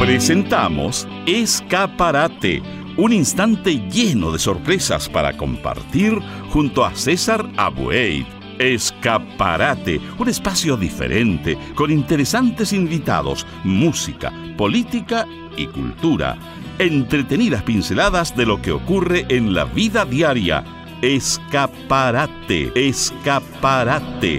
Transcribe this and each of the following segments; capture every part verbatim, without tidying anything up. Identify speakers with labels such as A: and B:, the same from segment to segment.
A: Presentamos Escaparate, un instante lleno de sorpresas para compartir junto a César Abueit. Escaparate, un espacio diferente, con interesantes invitados, música, política y cultura. Entretenidas pinceladas de lo que ocurre en la vida diaria. Escaparate, escaparate.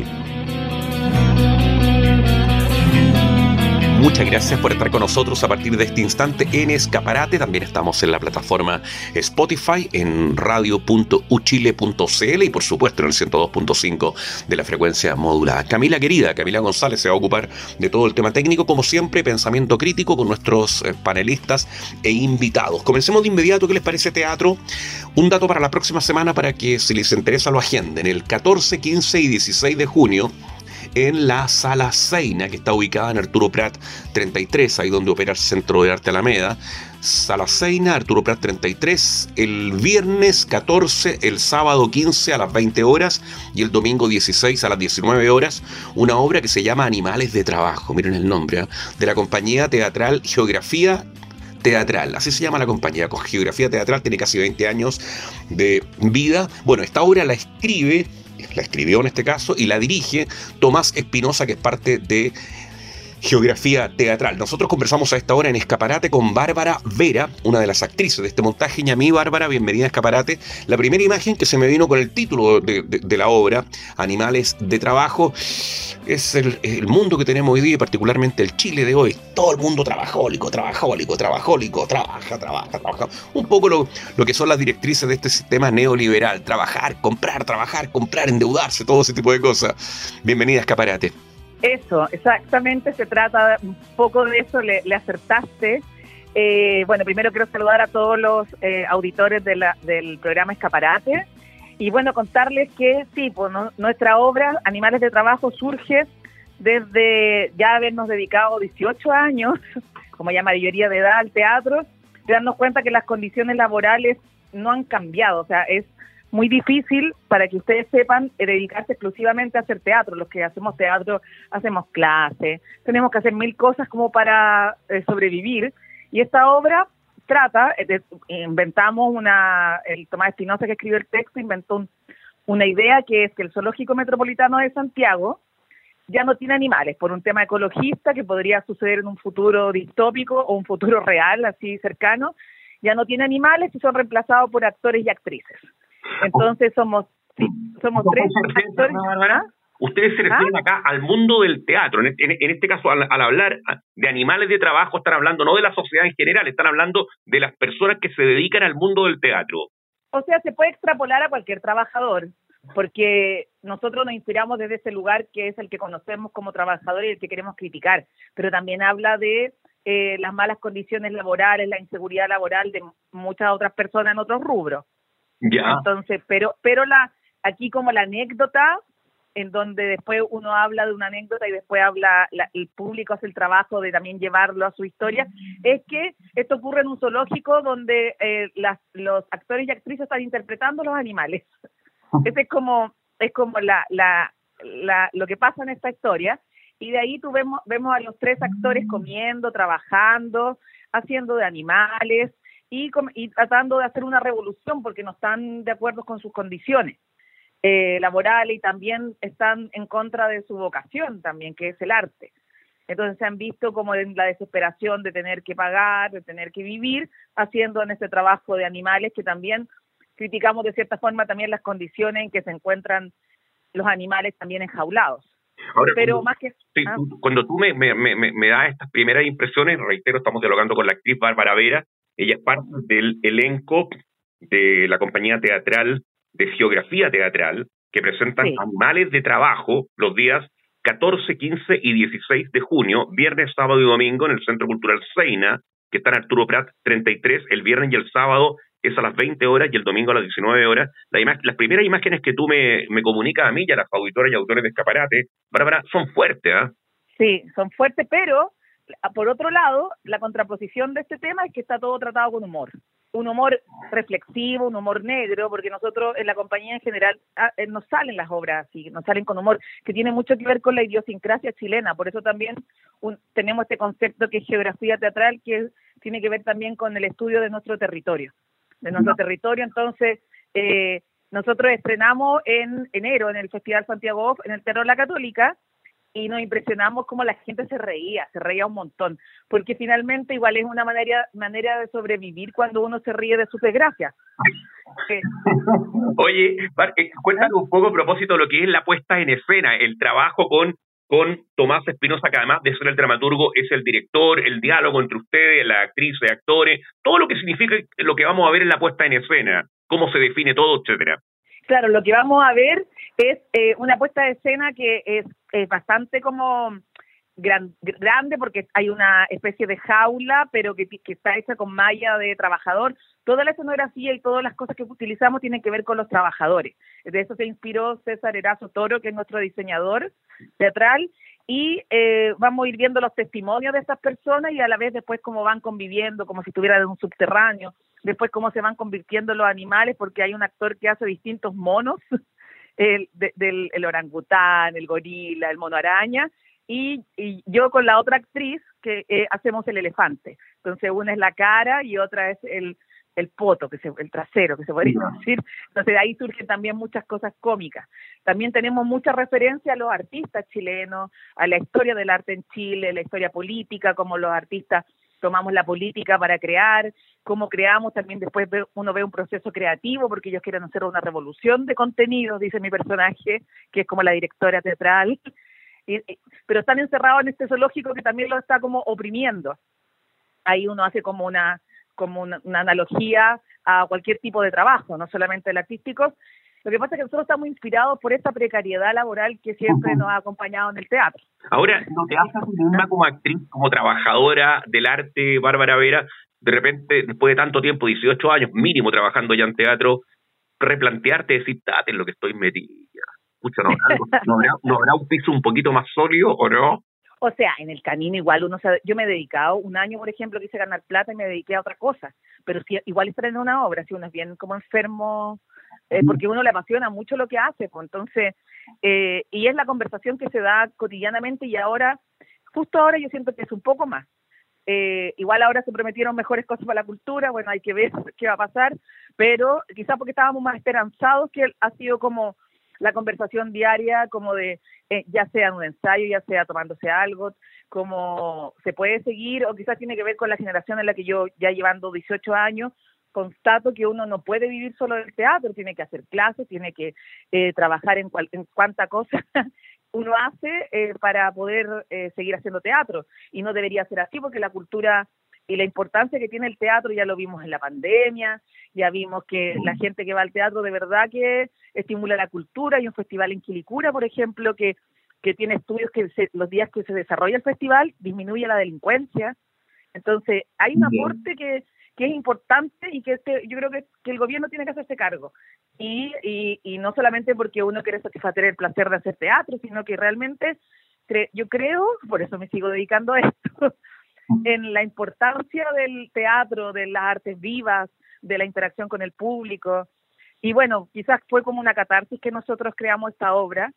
B: Muchas gracias por estar con nosotros a partir de este instante en Escaparate. También estamos en la plataforma Spotify, en radio punto u chile punto c l y por supuesto en el ciento dos punto cinco de la frecuencia modulada. Camila querida, Camila González se va a ocupar de todo el tema técnico, como siempre, pensamiento crítico con nuestros eh, panelistas e invitados. Comencemos de inmediato. ¿Qué les parece teatro? Un dato para la próxima semana para que, si les interesa, lo agenden. El catorce, quince y dieciséis de junio, en la Sala Seina, que está ubicada en Arturo Prat treinta y tres, ahí donde opera el Centro de Arte Alameda. Sala Seina, Arturo Prat treinta y tres, el viernes catorce, el sábado quince a las veinte horas y el domingo dieciséis a las diecinueve horas, una obra que se llama Animales de Trabajo, miren el nombre, ¿eh? de la compañía teatral Geografía Teatral, así se llama la compañía, con Geografía Teatral, tiene casi veinte años de vida. Bueno, esta obra la escribe, la escribió en este caso, y la dirige Tomás Espinosa, que es parte de Geografía Teatral. Nosotros conversamos a esta hora en Escaparate con Bárbara Vera, una de las actrices de este montaje. Ñamí, Bárbara, bienvenida a Escaparate. La primera imagen que se me vino con el título de, de, de la obra, Animales de Trabajo, es el, el mundo que tenemos hoy día, y particularmente el Chile de hoy. Todo el mundo trabajólico, trabajólico, trabajólico, trabaja, trabaja, trabaja. Un poco lo, lo que son las directrices de este sistema neoliberal. Trabajar, comprar, trabajar, comprar, endeudarse, todo ese tipo de cosas. Bienvenida a Escaparate.
C: Eso, exactamente, se trata un poco de eso, le, le acertaste. Eh, bueno, primero quiero saludar a todos los eh, auditores de la, del programa Escaparate y bueno, contarles que sí, pues no, nuestra obra Animales de Trabajo surge desde ya habernos dedicado dieciocho años, como ya mayoría de edad, al teatro, de darnos cuenta que las condiciones laborales no han cambiado, o sea, es muy difícil, para que ustedes sepan, dedicarse exclusivamente a hacer teatro. Los que hacemos teatro hacemos clases, tenemos que hacer mil cosas como para eh, sobrevivir. Y esta obra trata, eh, inventamos una, el Tomás Espinosa, que escribió el texto, inventó un, una idea, que es que el Zoológico Metropolitano de Santiago ya no tiene animales, por un tema ecologista que podría suceder en un futuro distópico o un futuro real, así cercano. Ya no tiene animales y son reemplazados por actores y actrices. Entonces somos sí, somos tres actores.
B: Bárbara, ustedes se refieren ¿Ah? acá al mundo del teatro. En, en, en este caso, al, al hablar de animales de trabajo, están hablando no de la sociedad en general, están hablando de las personas que se dedican al mundo del teatro.
C: O sea, se puede extrapolar a cualquier trabajador, porque nosotros nos inspiramos desde ese lugar que es el que conocemos como trabajador y el que queremos criticar, pero también habla de eh, las malas condiciones laborales, la inseguridad laboral de muchas otras personas en otros rubros. Ya. Entonces, pero pero la aquí como la anécdota, en donde después uno habla de una anécdota y después habla, la, el público hace el trabajo de también llevarlo a su historia, es que esto ocurre en un zoológico donde eh, las, los actores y actrices están interpretando los animales. Ese es como es como la, la, la lo que pasa en esta historia, y de ahí tú vemos, vemos a los tres actores comiendo, trabajando, haciendo de animales, Y, y tratando de hacer una revolución porque no están de acuerdo con sus condiciones eh, laborales, y también están en contra de su vocación también, que es el arte. Entonces se han visto como en la desesperación de tener que pagar, de tener que vivir, haciendo en este trabajo de animales, que también criticamos de cierta forma también las condiciones en que se encuentran los animales también enjaulados.
B: Ahora,
C: pero
B: cuando,
C: más que
B: sí,
C: ah.
B: cuando tú me, me, me, me das estas primeras impresiones, reitero, estamos dialogando con la actriz Bárbara Vera. Ella es parte del elenco de la compañía teatral de Geografía Teatral, que presentan sí. Animales de Trabajo los días catorce, quince y dieciséis de junio, viernes, sábado y domingo, en el Centro Cultural Seina, que está en Arturo Prat treinta y tres. El viernes y el sábado es a las veinte horas y el domingo a las diecinueve horas. La ima- las primeras imágenes que tú me, me comunicas a mí y a las auditoras y autores de Escaparate, Bárbara, son fuertes, ¿ah? ¿eh?
C: Sí, son fuertes, pero por otro lado, la contraposición de este tema es que está todo tratado con humor. un humor reflexivo, un humor negro, porque nosotros en la compañía en general ah, eh, nos salen las obras así, nos salen con humor, que tiene mucho que ver con la idiosincrasia chilena, por eso también un, tenemos este concepto que es geografía teatral, que tiene que ver también con el estudio de nuestro territorio, de nuestro no. territorio, entonces eh, nosotros estrenamos en enero en el Festival Santiago Off, en el Teatro La Católica, y nos impresionamos cómo la gente se reía, se reía un montón, porque finalmente igual es una manera manera de sobrevivir cuando uno se ríe de sus desgracias.
B: Eh. Oye, cuéntanos un poco a propósito de lo que es la puesta en escena, el trabajo con, con Tomás Espinosa, que además de ser el dramaturgo es el director, el diálogo entre ustedes, la actriz, los actores, todo lo que significa lo que vamos a ver en la puesta en escena, cómo se define todo, etcétera.
C: Claro, lo que vamos a ver es eh, una puesta de escena que es, es bastante como gran, grande porque hay una especie de jaula, pero que, que está hecha con malla de trabajador. Toda la escenografía y todas las cosas que utilizamos tienen que ver con los trabajadores. De eso se inspiró César Erazo Toro, que es nuestro diseñador teatral, y eh, vamos a ir viendo los testimonios de estas personas y a la vez después cómo van conviviendo, como si estuvieran en un subterráneo, después cómo se van convirtiendo los animales, porque hay un actor que hace distintos monos, el, de, del el orangután, el gorila, el mono araña, y, y yo con la otra actriz que eh, hacemos el elefante. Entonces una es la cara y otra es el el poto, que se, el trasero, que se podría decir. Entonces de ahí surgen también muchas cosas cómicas. También tenemos mucha referencia a los artistas chilenos, a la historia del arte en Chile, la historia política, como los artistas tomamos la política para crear, cómo creamos, también después uno ve un proceso creativo, porque ellos quieren hacer una revolución de contenidos, dice mi personaje, que es como la directora teatral, y, pero están encerrados en este zoológico que también lo está como oprimiendo. Ahí uno hace como una como una, una analogía a cualquier tipo de trabajo, no solamente el artístico. Lo que pasa es que nosotros estamos inspirados por esta precariedad laboral que siempre uh-huh. nos ha acompañado en el teatro.
B: Ahora, ¿no te hace una como actriz, como trabajadora del arte, Bárbara Vera, de repente, después de tanto tiempo, dieciocho años mínimo trabajando ya en teatro, replantearte, decir, date en lo que estoy metida? Escucha, ¿no? ¿No habrá, ¿no habrá un piso un poquito más sólido o no?
C: O sea, en el camino igual uno se, yo me he dedicado un año, por ejemplo, quise ganar plata y me dediqué a otra cosa, pero si igual estar en una obra, si uno es bien como enfermo, eh, porque uno le apasiona mucho lo que hace, pues entonces, eh, y es la conversación que se da cotidianamente y ahora, justo ahora yo siento que es un poco más. Eh, igual ahora se prometieron mejores cosas para la cultura, bueno, hay que ver qué va a pasar, pero quizás porque estábamos más esperanzados, que ha sido como la conversación diaria, como de, eh, ya sea en un ensayo, ya sea tomándose algo, como se puede seguir, o quizás tiene que ver con la generación en la que yo, ya llevando dieciocho años, constato que uno no puede vivir solo del teatro, tiene que hacer clases, tiene que eh, trabajar en, cual, en cuánta cosa uno hace eh, para poder eh, seguir haciendo teatro, y no debería ser así, porque la cultura y la importancia que tiene el teatro ya lo vimos en la pandemia, ya vimos que la gente que va al teatro de verdad que estimula la cultura. Hay un festival en Quilicura, por ejemplo, que, que tiene estudios que se, los días que se desarrolla el festival disminuye la delincuencia. Entonces hay un aporte que, que es importante y que este, yo creo que, que el gobierno tiene que hacerse cargo. Y, y, y no solamente porque uno quiere satisfacer el placer de hacer teatro, sino que realmente cre, yo creo, por eso me sigo dedicando a esto, en la importancia del teatro, de las artes vivas, de la interacción con el público. Y bueno, quizás fue como una catarsis que nosotros creamos esta obra,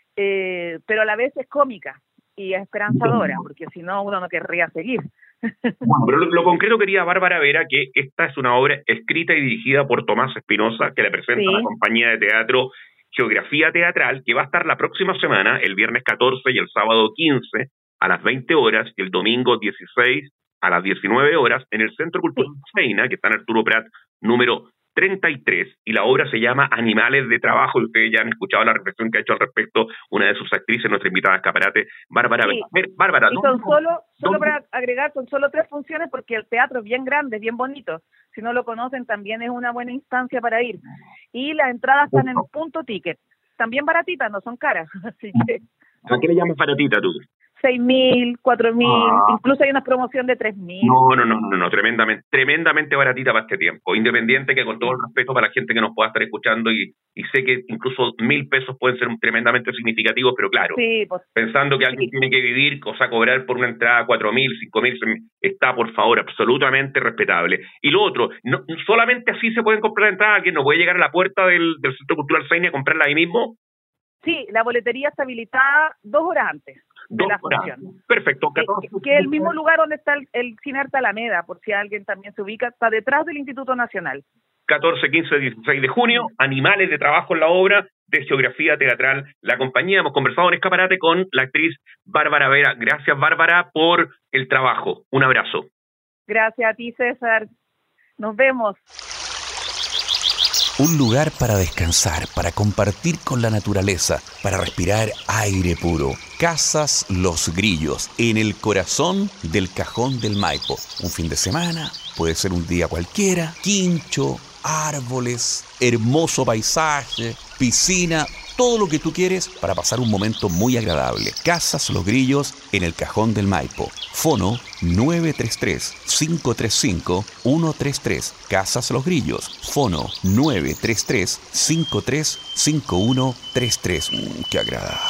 C: eh, pero a la vez es cómica y es esperanzadora, porque si no uno no querría seguir.
B: Bueno, pero lo, lo concreto quería Bárbara Vera, que esta es una obra escrita y dirigida por Tomás Espinosa, que le presenta sí. a la compañía de teatro Geografía Teatral, que va a estar la próxima semana, el viernes catorce y el sábado quince, a las veinte horas, y el domingo dieciséis a las diecinueve horas, en el Centro Cultural Seina, que está en Arturo Prat, número treinta y tres, y la obra se llama Animales de Trabajo, y ustedes ya han escuchado la reflexión que ha hecho al respecto una de sus actrices, nuestra invitada a Escaparate, Bárbara.
C: Sí.
B: Ver, Bárbara,
C: y son solo, solo para agregar, son solo tres funciones, porque el teatro es bien grande, es bien bonito. Si no lo conocen, también es una buena instancia para ir. Y las entradas están en Punto Ticket, también baratitas, no son caras. Así que...
B: ¿A qué le llamas baratita tú?
C: seis mil, cuatro mil,
B: Ah.
C: incluso hay una promoción de tres mil.
B: No, no, no, no, no, tremendamente, tremendamente baratita para este tiempo. Independiente que con todo el respeto para la gente que nos pueda estar escuchando y, y sé que incluso mil pesos pueden ser tremendamente significativos, pero claro,
C: Sí, pues,
B: pensando que alguien
C: sí.
B: tiene que vivir, o sea, cobrar por una entrada cuatro mil, cinco mil, está por favor absolutamente respetable. Y lo otro, no, solamente así se pueden comprar entradas, que no puede llegar a la puerta del, del Centro Cultural Saini a comprarla ahí mismo.
C: Sí, la boletería está habilitada dos horas antes de
B: Dos
C: la
B: horas.
C: Función.
B: Perfecto.
C: Que,
B: catorce.
C: que es el mismo lugar donde está el, el Cine Arte Alameda, por si alguien también se ubica, está detrás del Instituto Nacional.
B: catorce, quince, dieciséis de junio, Animales de Trabajo en la obra de geografía teatral La Compañía. Hemos conversado en Escaparate con la actriz Bárbara Vera. Gracias, Bárbara, por el trabajo. Un abrazo.
C: Gracias a ti, César. Nos vemos.
D: Un lugar para descansar, para compartir con la naturaleza, para respirar aire puro. Casas Los Grillos, en el corazón del Cajón del Maipo. Un fin de semana, puede ser un día cualquiera, quincho, árboles, hermoso paisaje, piscina, todo lo que tú quieres para pasar un momento muy agradable. Casas Los Grillos en el Cajón del Maipo. Fono nueve tres tres, cinco tres cinco, uno tres tres. Casas Los Grillos. Fono nueve tres tres, cinco tres cinco, uno tres tres. Mm, ¡Qué agradable!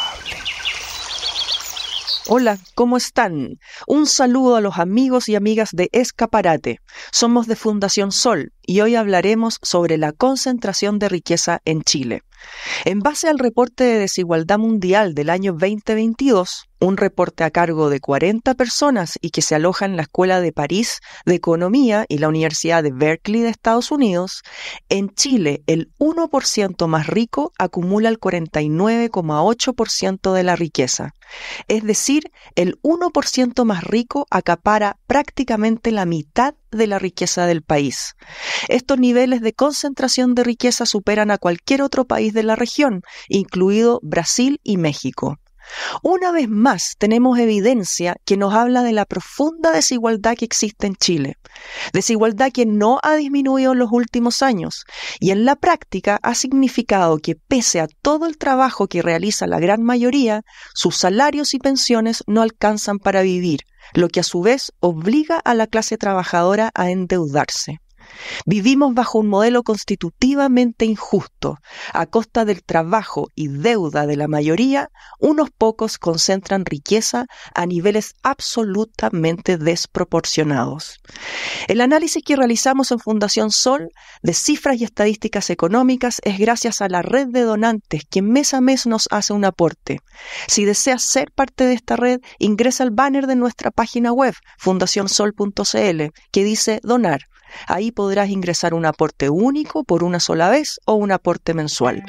E: Hola, ¿cómo están? Un saludo a los amigos y amigas de Escaparate. Somos de Fundación Sol y hoy hablaremos sobre la concentración de riqueza en Chile. En base al reporte de desigualdad mundial del año veinte veintidós, un reporte a cargo de cuarenta personas y que se aloja en la Escuela de París de Economía y la Universidad de Berkeley de Estados Unidos, en Chile el uno por ciento más rico acumula el cuarenta y nueve coma ocho por ciento de la riqueza. Es decir, el uno por ciento más rico acapara prácticamente la mitad de la riqueza del país. Estos niveles de concentración de riqueza superan a cualquier otro país de la región, incluido Brasil y México. Una vez más, tenemos evidencia que nos habla de la profunda desigualdad que existe en Chile. Desigualdad que no ha disminuido en los últimos años y en la práctica ha significado que pese a todo el trabajo que realiza la gran mayoría, sus salarios y pensiones no alcanzan para vivir, lo que a su vez obliga a la clase trabajadora a endeudarse. Vivimos bajo un modelo constitutivamente injusto. A costa del trabajo y deuda de la mayoría, unos pocos concentran riqueza a niveles absolutamente desproporcionados. El análisis que realizamos en Fundación Sol de cifras y estadísticas económicas es gracias a la red de donantes que mes a mes nos hace un aporte. Si deseas ser parte de esta red, ingresa al banner de nuestra página web, fundación sol punto c l, que dice Donar. Ahí podrás ingresar un aporte único por una sola vez o un aporte mensual.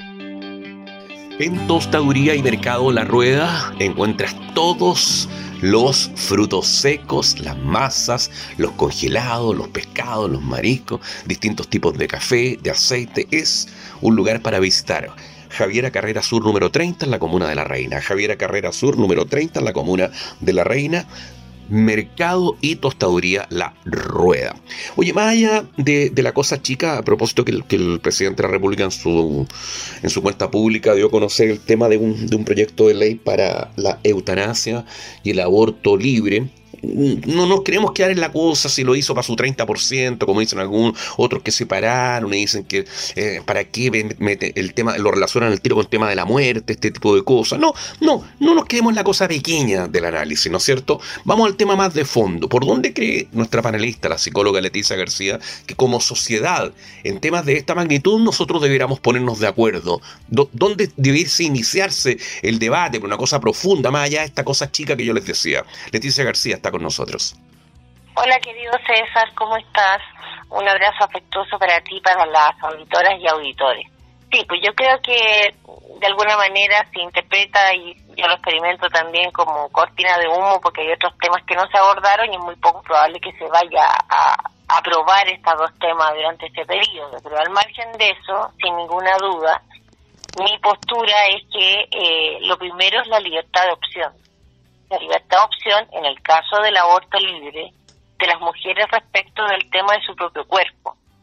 B: En Tostaduría y Mercado La Rueda encuentras todos los frutos secos, las masas, los congelados, los pescados, los mariscos, distintos tipos de café, de aceite. Es un lugar para visitar. Javiera Carrera Sur número treinta en la comuna de La Reina. Javiera Carrera Sur número treinta en la comuna de La Reina. Mercado y Tostaduría La Rueda. Oye, más allá de, de la cosa chica, a propósito que el, que el presidente de la República en su, en su cuenta pública dio a conocer el tema de un, de un proyecto de ley para la eutanasia y el aborto libre. No nos queremos quedar en la cosa si lo hizo para su treinta por ciento, como dicen algunos, otros que se pararon y dicen que eh, para qué mete el tema, lo relacionan el tiro con el tema de la muerte, este tipo de cosas. No, no, no nos quedemos en la cosa pequeña del análisis, ¿no es cierto? Vamos al tema más de fondo. ¿Por dónde cree nuestra panelista, la psicóloga Leticia García, que como sociedad, en temas de esta magnitud, nosotros debiéramos ponernos de acuerdo? ¿Dónde debiese iniciarse el debate por una cosa profunda, más allá de esta cosa chica que yo les decía? Leticia García está con nosotros.
F: Hola, querido César, ¿cómo estás? Un abrazo afectuoso para ti, para las auditoras y auditores. Sí, pues yo creo que de alguna manera se interpreta, y yo lo experimento también, como cortina de humo, porque hay otros temas que no se abordaron y es muy poco probable que se vaya a aprobar estos dos temas durante este periodo. Pero al margen de eso, sin ninguna duda, mi postura es que eh, lo primero es la libertad de opción. La libertad de opción en el caso del aborto libre de las mujeres respecto del tema de su propio cuerpo.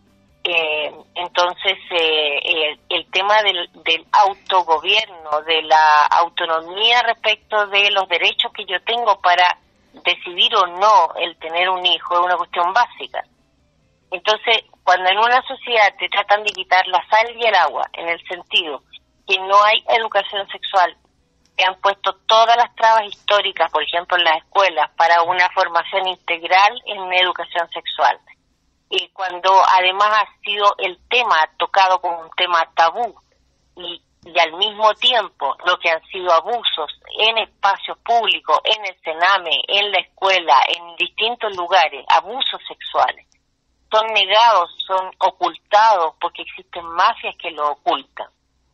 F: Eh, entonces, eh, el, el tema del, del autogobierno, de la autonomía respecto de los derechos que yo tengo para decidir o no el tener un hijo es una cuestión básica. Entonces, cuando en una sociedad te tratan de quitar la sal y el agua, en el sentido que no hay educación sexual, que han puesto todas las trabas históricas, por ejemplo en las escuelas, para una formación integral en educación sexual, y cuando además ha sido el tema tocado como un tema tabú, y, y al mismo tiempo lo que han sido abusos en espacios públicos, en el Sename, en la escuela, en distintos lugares, abusos sexuales, son negados, son ocultados porque existen mafias que lo ocultan.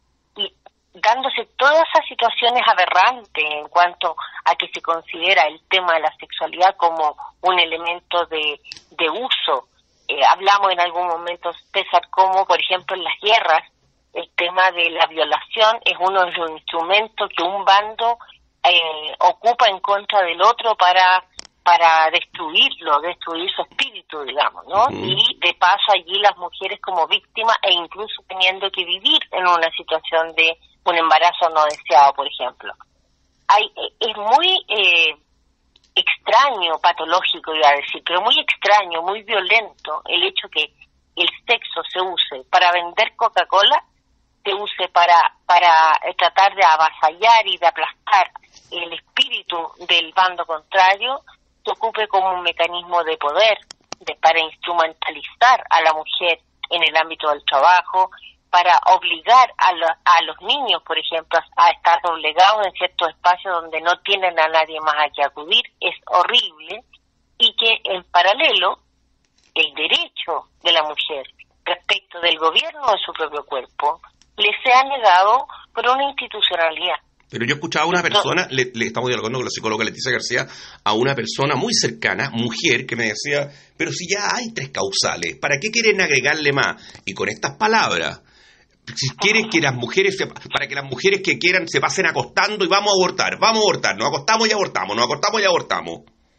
F: Y dándose todas esas situaciones aberrantes en cuanto a que se considera el tema de la sexualidad como un elemento de, de uso. Eh, hablamos en algún momento, César, como por ejemplo en las guerras, el tema de la violación es uno de los instrumentos que un bando eh, ocupa en contra del otro para para destruirlo, destruir su espíritu, digamos, ¿no? Uh-huh. Y de paso allí las mujeres como víctimas e incluso teniendo que vivir en una situación de un embarazo no deseado, por ejemplo. Hay, es muy eh, extraño, patológico iba a decir, pero muy extraño, muy violento el hecho que el sexo se use para vender Coca-Cola, se use para, para tratar de avasallar y de aplastar el espíritu del bando contrario, se ocupe como un mecanismo de poder, de, para instrumentalizar a la mujer en el ámbito del trabajo, para obligar a, lo, a los niños, por ejemplo, a estar doblegados en ciertos espacios donde no tienen a nadie más a que acudir, es horrible, y que en paralelo el derecho de la mujer respecto del gobierno de su propio cuerpo le sea negado por una institucionalidad.
B: Pero yo escuchaba a una persona, le, le estamos dialogando con la psicóloga Leticia García, a una persona muy cercana, mujer, que me decía, pero si ya hay tres causales, ¿para qué quieren agregarle más? Y con estas palabras, si quieren que las mujeres, se, para que las mujeres que quieran se pasen acostando y vamos a abortar, vamos a abortar, nos acostamos y abortamos, nos acostamos y abortamos.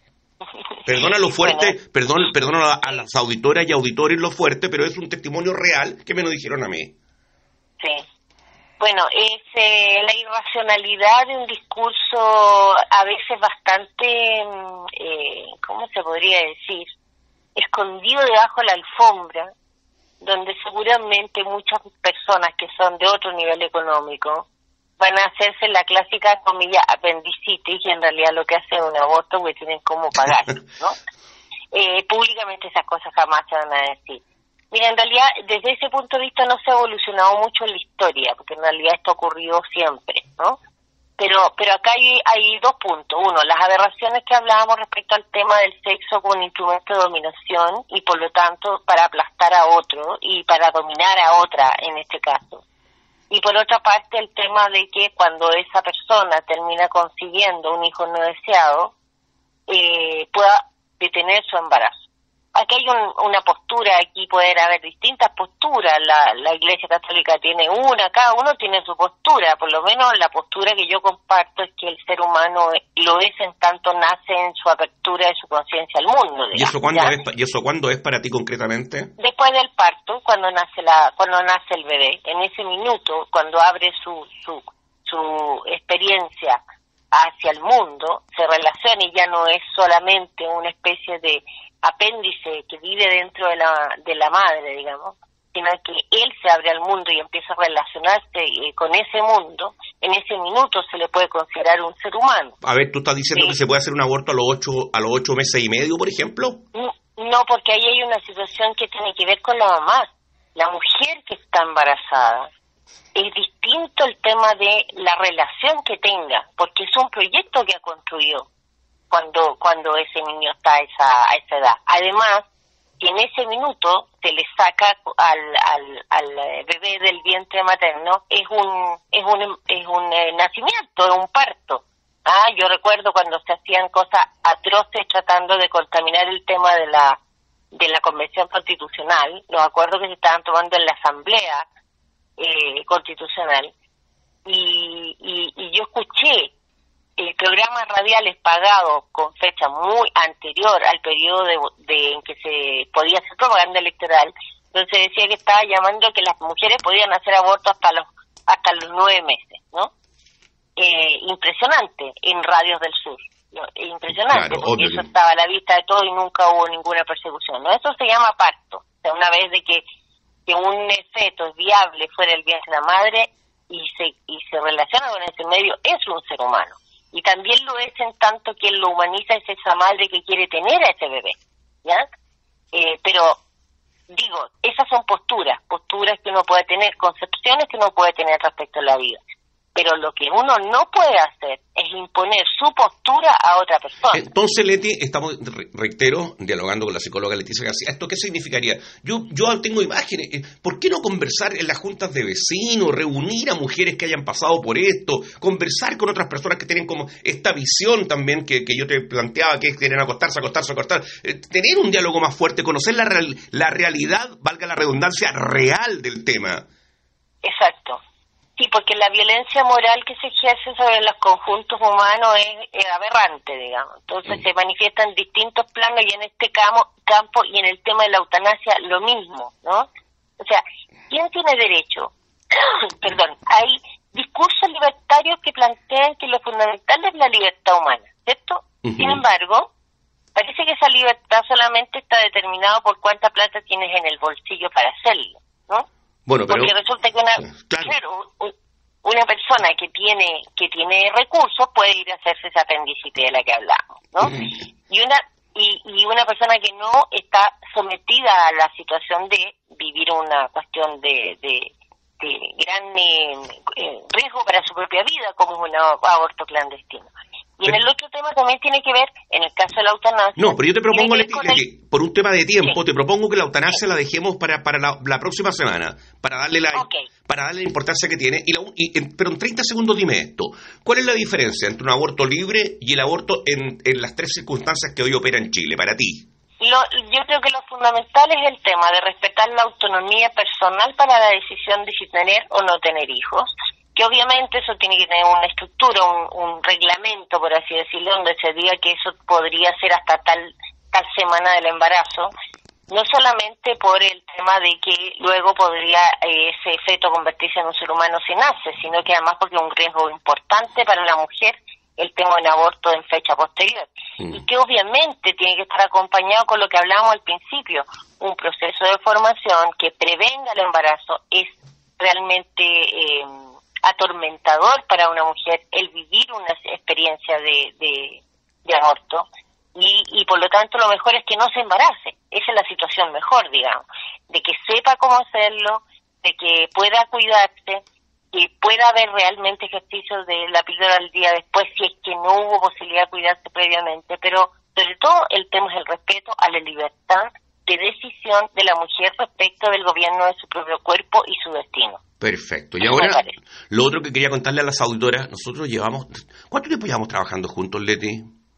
B: Perdona lo fuerte, bueno. perdón, perdona a las auditoras y auditores lo fuerte, pero es un testimonio real que me lo dijeron a mí.
F: Sí. Bueno, es eh, la irracionalidad de un discurso a veces bastante, eh, ¿cómo se podría decir? Escondido debajo de la alfombra, donde seguramente muchas personas que son de otro nivel económico van a hacerse la clásica comilla apendicitis, y en realidad lo que hacen es un aborto porque tienen cómo pagar, ¿no? Eh, públicamente esas cosas jamás se van a decir. Mira, en realidad, desde ese punto de vista no se ha evolucionado mucho en la historia, porque en realidad esto ha ocurrido siempre, ¿no? Pero pero acá hay, hay dos puntos. Uno, las aberraciones que hablábamos respecto al tema del sexo como un instrumento de dominación y, por lo tanto, para aplastar a otro y para dominar a otra, en este caso. Y, por otra parte, el tema de que cuando esa persona termina consiguiendo un hijo no deseado, eh, pueda detener su embarazo. Aquí hay un, una postura, aquí pueden haber distintas posturas, la, la Iglesia Católica tiene una, cada uno tiene su postura, por lo menos la postura que yo comparto es que el ser humano lo es en tanto nace en su apertura de su conciencia al mundo. Digamos,
B: ¿Y eso cuándo es, ¿Y eso cuándo es para ti concretamente?
F: Después del parto, cuando nace la cuando nace el bebé, en ese minuto, cuando abre su su su experiencia hacia el mundo, se relaciona y ya no es solamente una especie de apéndice que vive dentro de la de la madre, digamos, sino que él se abre al mundo y empieza a relacionarse eh, con ese mundo. En ese minuto se le puede considerar un ser humano.
B: A ver, ¿tú estás diciendo sí. que se puede hacer un aborto a los ocho a los ocho meses y medio, por ejemplo?
F: No, no, porque ahí hay una situación que tiene que ver con la mamá. La mujer que está embarazada, es distinto el tema de la relación que tenga, porque es un proyecto que ha construido cuando cuando ese niño está a esa a esa edad. Además, que en ese minuto se le saca al al al bebé del vientre materno, es un es un es un eh, nacimiento, es un parto. Ah, yo recuerdo cuando se hacían cosas atroces tratando de contaminar el tema de la de la Convención Constitucional, los acuerdos que se estaban tomando en la Asamblea eh, Constitucional, y, y y yo escuché Eh, programas radiales pagados con fecha muy anterior al periodo de, de en que se podía hacer propaganda electoral, Entonces decía que estaba llamando que las mujeres podían hacer aborto hasta los hasta los nueve meses, ¿no? Eh, impresionante en radios del sur, ¿no? Impresionante,
B: claro,
F: porque
B: obvio.
F: eso estaba a la vista de todo y nunca hubo ninguna persecución, ¿no? Eso se llama parto. O sea, una vez de que, que un feto es viable fuera del vientre de la madre y se y se relaciona con ese medio, es un ser humano. Y también lo es en tanto quien lo humaniza es esa madre que quiere tener a ese bebé, ¿ya? Eh, pero, digo, esas son posturas, posturas que uno puede tener, concepciones que uno puede tener respecto a la vida. Pero lo que uno no puede hacer es imponer su postura a otra persona.
B: Entonces, Leti, estamos, reitero, dialogando con la psicóloga Leticia García. ¿Esto qué significaría? Yo yo tengo imágenes. ¿Por qué no conversar en las juntas de vecinos, reunir a mujeres que hayan pasado por esto, conversar con otras personas que tienen como esta visión también que, que yo te planteaba, que es quieren acostarse, acostarse, acostarse, eh, tener un diálogo más fuerte, conocer la, real, la realidad, valga la redundancia, real del tema?
F: Exacto. Sí, porque la violencia moral que se ejerce sobre los conjuntos humanos es, es aberrante, digamos. Entonces mm. se manifiesta en distintos planos y en este campo, campo y en el tema de la eutanasia lo mismo, ¿no? O sea, ¿quién tiene derecho? Perdón, hay discursos libertarios que plantean que lo fundamental es la libertad humana, ¿cierto? Uh-huh. Sin embargo, parece que esa libertad solamente está determinada por cuánta plata tienes en el bolsillo para hacerlo, ¿no?
B: Bueno, pero...
F: Porque resulta que una, claro. Claro, una persona que tiene que tiene recursos puede ir a hacerse esa apendicitis de la que hablamos, ¿no? Uh-huh. Y una y, y una persona que no está sometida a la situación de vivir una cuestión de, de, de gran eh, eh, riesgo para su propia vida, como es un aborto clandestino. Y en el otro tema también tiene que ver, en el caso de la eutanasia...
B: No, pero yo te propongo, Leti, Leti, el... por un tema de tiempo, sí. te propongo que la eutanasia sí. la dejemos para para la, la próxima semana, para darle la okay. para darle la importancia que tiene. Y la, y, en, pero en treinta segundos dime esto. ¿Cuál es la diferencia entre un aborto libre y el aborto en, en las tres circunstancias que hoy opera en Chile, para ti?
F: Lo, yo creo que lo fundamental es el tema de respetar la autonomía personal para la decisión de si tener o no tener hijos. Que obviamente eso tiene que tener una estructura, un, un reglamento, por así decirlo, donde se diga que eso podría ser hasta tal tal semana del embarazo, no solamente por el tema de que luego podría eh, ese feto convertirse en un ser humano si nace, sino que además porque es un riesgo importante para la mujer el tema del aborto en fecha posterior. Mm. Y que obviamente tiene que estar acompañado con lo que hablábamos al principio, un proceso de formación que prevenga el embarazo. Es realmente... Eh, atormentador para una mujer el vivir una experiencia de, de, de aborto y, y por lo tanto lo mejor es que no se embarace. Esa es la situación mejor, digamos, de que sepa cómo hacerlo, de que pueda cuidarse, que pueda haber realmente ejercicios de la píldora al día después si es que no hubo posibilidad de cuidarse previamente, pero sobre todo el tema es el respeto a la libertad de decisión de la mujer respecto del gobierno de su propio cuerpo y su destino.
B: Perfecto. Y ahora, lo otro que quería contarle a las auditoras, nosotros llevamos... ¿Cuánto tiempo llevamos trabajando juntos, Leti?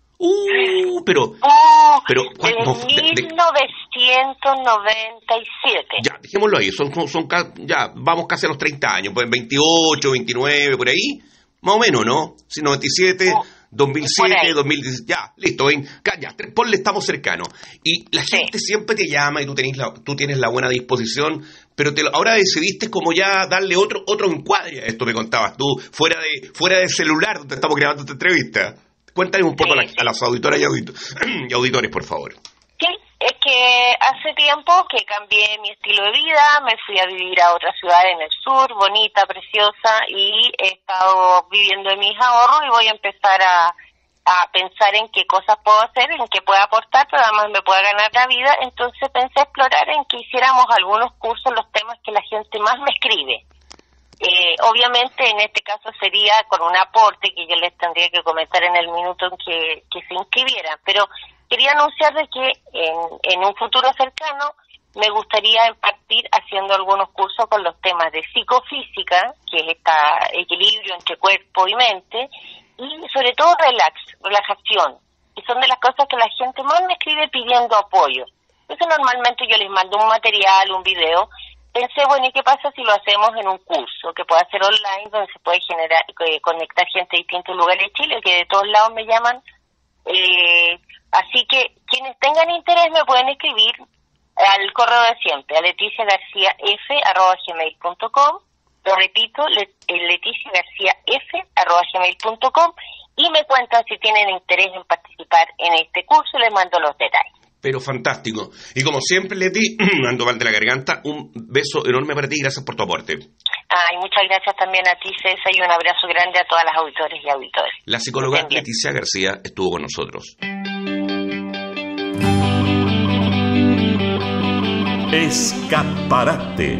B: Uh, pero...
F: Oh,
B: pero
F: ¿cuánto? De mil novecientos noventa y siete.
B: Ya, dejémoslo ahí, son, son, ya, vamos casi a los treinta años, pues veintiocho, veintinueve, por ahí, más o menos, ¿no? Sí, noventa y siete... Oh. dos mil siete, dos mil diez, ya, listo, ven, ya, ponle, estamos cercanos. Y la gente sí. siempre te llama y tú tenés la, tú tienes la buena disposición, pero te, ahora decidiste como ya darle otro otro encuadre a esto, me contabas tú, fuera de fuera del celular donde estamos grabando esta entrevista. Cuéntales un poco sí, a, la, sí. a las auditoras y, audito, y auditores, por favor.
F: Sí, es que hace tiempo que cambié mi estilo de vida, me fui a vivir a otra ciudad en el sur, bonita, preciosa, y he estado viviendo de mis ahorros y voy a empezar a, a pensar en qué cosas puedo hacer, en qué puedo aportar, pero además me pueda ganar la vida. Entonces pensé explorar en que hiciéramos algunos cursos, los temas que la gente más me escribe. Eh, obviamente en este caso sería con un aporte que yo les tendría que comentar en el minuto en que, que se inscribieran, pero quería anunciar de que en, en un futuro cercano me gustaría impartir haciendo algunos cursos con los temas de psicofísica, que es este equilibrio entre cuerpo y mente, y sobre todo relax, relajación, que son de las cosas que la gente más me escribe pidiendo apoyo. Entonces normalmente yo les mando un material, un video. Pensé, bueno, ¿y qué pasa si lo hacemos en un curso que pueda ser online, donde se puede generar, eh, conectar gente de distintos lugares de Chile, que de todos lados me llaman? Eh, así que quienes tengan interés me pueden escribir al correo de siempre, a leticia garcía f arroba gmail punto com. Lo repito, le, leticia garcía f arroba gmail punto com, y me cuentan si tienen interés en participar en este curso, les mando los detalles.
B: Pero fantástico. Y como siempre, Leti, ando mal de la garganta, un beso enorme para ti y gracias por tu aporte.
F: Ay, muchas gracias también a ti, César, y un abrazo grande a todas las auditores y auditores.
B: La psicóloga Leticia García estuvo con nosotros.
A: Escaparate.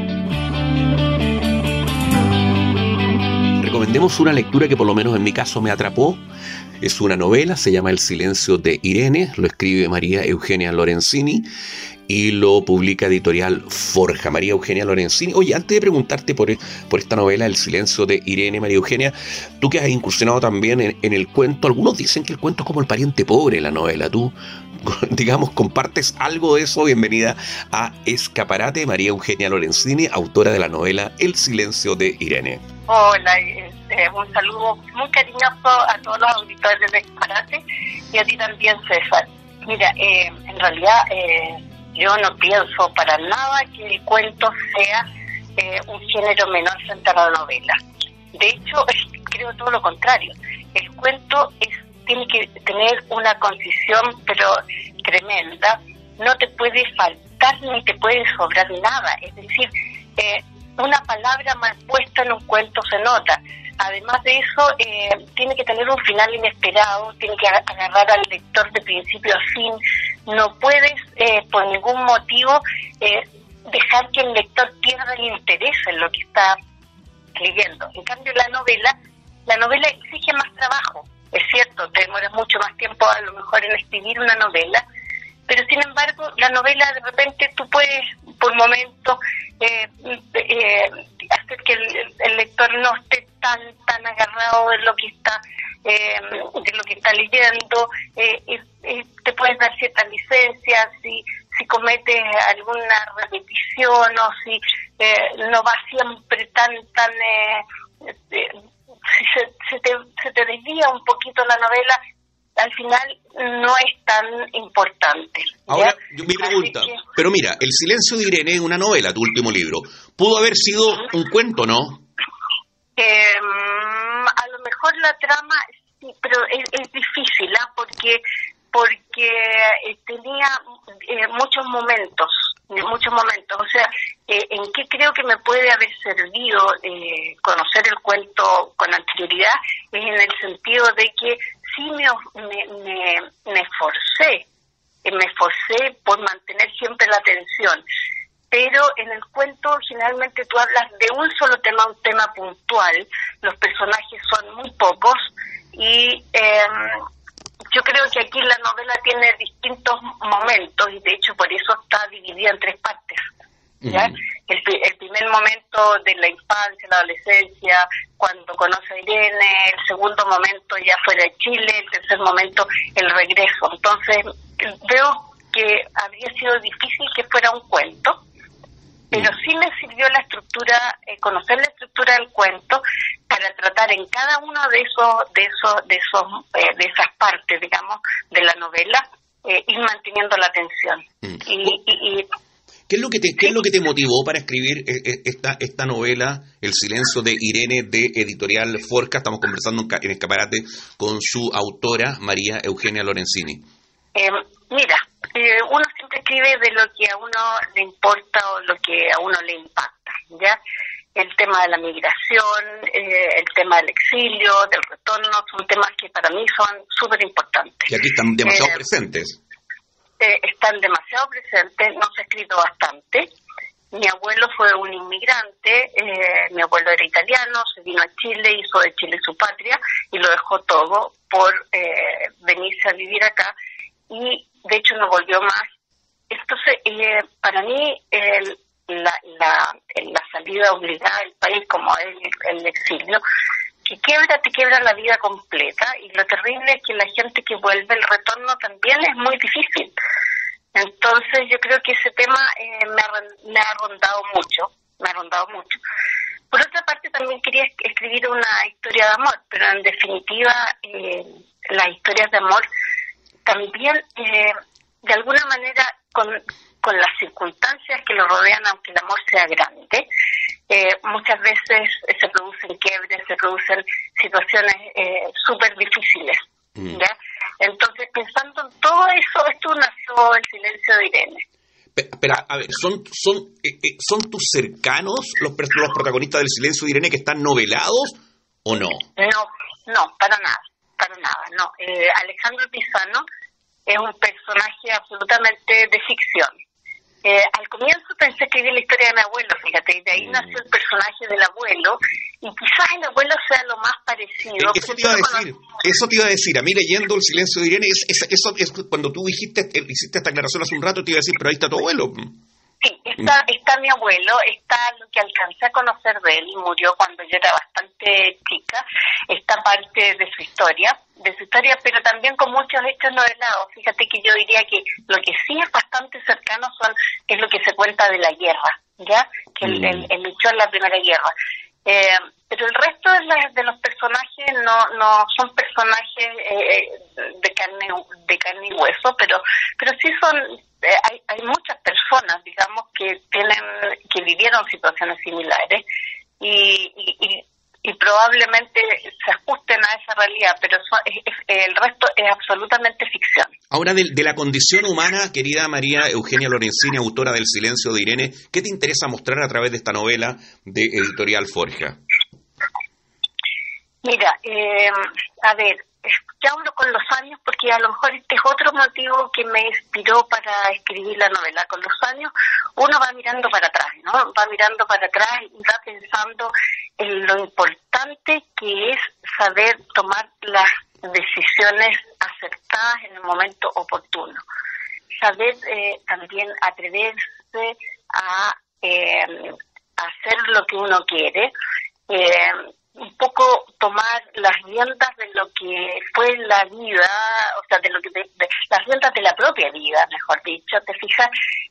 B: Recomendemos una lectura que por lo menos en mi caso me atrapó. Es una novela, se llama El silencio de Irene, lo escribe María Eugenia Lorenzini y lo publica Editorial Forja. María Eugenia Lorenzini. Oye, antes de preguntarte por, por esta novela, El silencio de Irene, María Eugenia, tú que has incursionado también en, en el cuento, algunos dicen que el cuento es como el pariente pobre de la novela. Tú, digamos, compartes algo de eso. Bienvenida a Escaparate, María Eugenia Lorenzini, autora de la novela El silencio de Irene.
F: Hola, este, un saludo muy cariñoso a todos los auditores de Escaparate y a ti también, César. Mira, eh, en realidad eh, yo no pienso para nada que el cuento sea eh, un género menor frente a la novela. De hecho, creo todo lo contrario. El cuento es, tiene que tener una concisión, pero tremenda. No te puede faltar ni te puede sobrar nada. Es decir, eh, una palabra mal puesta en un cuento se nota. Además de eso, eh, tiene que tener un final inesperado, tiene que agarrar al lector de principio a fin. No puedes, eh, por ningún motivo, eh, dejar que el lector pierda el interés en lo que está leyendo. En cambio, la novela, la novela exige más trabajo. Es cierto, te demoras mucho más tiempo a lo mejor en escribir una novela, pero sin embargo, la novela de repente tú puedes, por momentos, eh, eh, hacer que el, el lector no esté tan tan agarrado de lo que está eh, de lo que está leyendo. Eh, eh, eh, te puedes dar ciertas licencias si si cometes alguna repetición o si eh, no va siempre tan tan eh, eh, si se, se te se te desvía un poquito la novela, al final no es tan importante. ¿Ya?
B: Ahora, yo, mi pregunta, que... pero mira, El silencio de Irene es una novela, tu último libro. ¿Pudo haber sido uh-huh. un cuento, no?
F: Eh, a lo mejor la trama, sí, pero es, es difícil, ¿eh? porque porque eh, tenía eh, muchos momentos, muchos momentos. O sea, eh, ¿en qué creo que me puede haber servido eh, conocer el cuento con anterioridad? Es en el sentido de que sí me, me, me, me esforcé, me esforcé por mantener siempre la atención, pero en el cuento generalmente tú hablas de un solo tema, un tema puntual, los personajes son muy pocos y eh, yo creo que aquí la novela tiene distintos momentos y de hecho por eso está dividida en tres partes. ¿Ya? Mm. El, el primer momento de la infancia, la adolescencia, cuando conoce a Irene, el segundo momento ya fuera de Chile, el tercer momento el regreso. Entonces veo que habría sido difícil que fuera un cuento, pero sí me sirvió la estructura, eh, conocer la estructura del cuento para tratar en cada uno de esos, de esos, de esos, eh, de esas partes, digamos, de la novela, eh, ir manteniendo la atención. Mm. Y, y, y
B: ¿Qué es lo que te, qué es lo que te motivó para escribir esta esta novela, El silencio de Irene, de Editorial Forja? Estamos conversando en Escaparate con su autora, María Eugenia Lorenzini.
F: Eh, mira, eh, uno siempre escribe de lo que a uno le importa o lo que a uno le impacta, ¿ya? El tema de la migración, eh, el tema del exilio, del retorno, son temas que para mí son súper importantes.
B: Y aquí están demasiado
F: eh,
B: presentes.
F: Eh, están demasiado presentes, no se ha escrito bastante. Mi abuelo fue un inmigrante, eh, mi abuelo era italiano, se vino a Chile, hizo de Chile su patria y lo dejó todo por eh, venirse a vivir acá y de hecho no volvió más. Entonces, eh, para mí, el, la, la, la salida obligada del país como el, el exilio, que quiebra, te quiebra la vida completa y lo terrible es que la gente que vuelve, el retorno también es muy difícil. Entonces yo creo que ese tema eh, me, ha, me ha rondado mucho, me ha rondado mucho. Por otra parte también quería escribir una historia de amor, pero en definitiva eh, las historias de amor también eh, de alguna manera con, con las circunstancias que lo rodean, aunque el amor sea grande, eh, muchas veces eh, se producen quiebres, se producen situaciones eh, súper difíciles, mm. ¿ya? Entonces, pensando en todo eso, esto nació El silencio de Irene.
B: Pero, a ver, ¿son son eh, eh, son tus cercanos los, los protagonistas del Silencio de Irene que están novelados o no?
F: No, no, para nada, para nada, no. Eh, Alejandro Pizano es un personaje absolutamente de ficción. Eh, al comienzo pensé escribir la historia de mi abuelo, fíjate, y de ahí nació el personaje del abuelo, y quizás el abuelo sea lo más parecido.
B: Eh, eso te iba a decir, cono- eso te iba a decir, a mí leyendo El silencio de Irene, es, es, eso es cuando tú dijiste, hiciste esta aclaración hace un rato, te iba a decir, pero ahí está tu abuelo.
F: Sí, está, está mi abuelo, está lo que alcancé a conocer de él, murió cuando yo era bastante chica, está parte de su historia, de su historia, pero también con muchos hechos novelados. Fíjate que yo diría que lo que sí es bastante cercano son es lo que se cuenta de la guerra, ¿ya? Que él, él, él luchó en la Primera Guerra. Eh, pero el resto de, la, de los personajes no no son personajes eh, de carne de carne y hueso, pero pero sí son eh, hay hay muchas personas, digamos, que tienen que vivieron situaciones similares y y, y y probablemente se ajusten a esa realidad, pero son, es, es, el resto es absolutamente ficción.
B: Ahora, de, de la condición humana, querida María Eugenia Lorenzini, autora del Silencio de Irene, ¿qué te interesa mostrar a través de esta novela de Editorial Forja?
F: Mira, eh, a ver, ya hablo con los años, porque a lo mejor este es otro motivo que me inspiró para escribir la novela. Con los años uno va mirando para atrás, ¿no? Va mirando para atrás y va pensando en lo importante que es saber tomar las decisiones acertadas en el momento oportuno. Saber eh, también atreverse a eh, hacer lo que uno quiere, eh, un poco tomar las riendas de lo que fue la vida, o sea, de lo que de, de, las riendas de la propia vida, mejor dicho. Te fijas,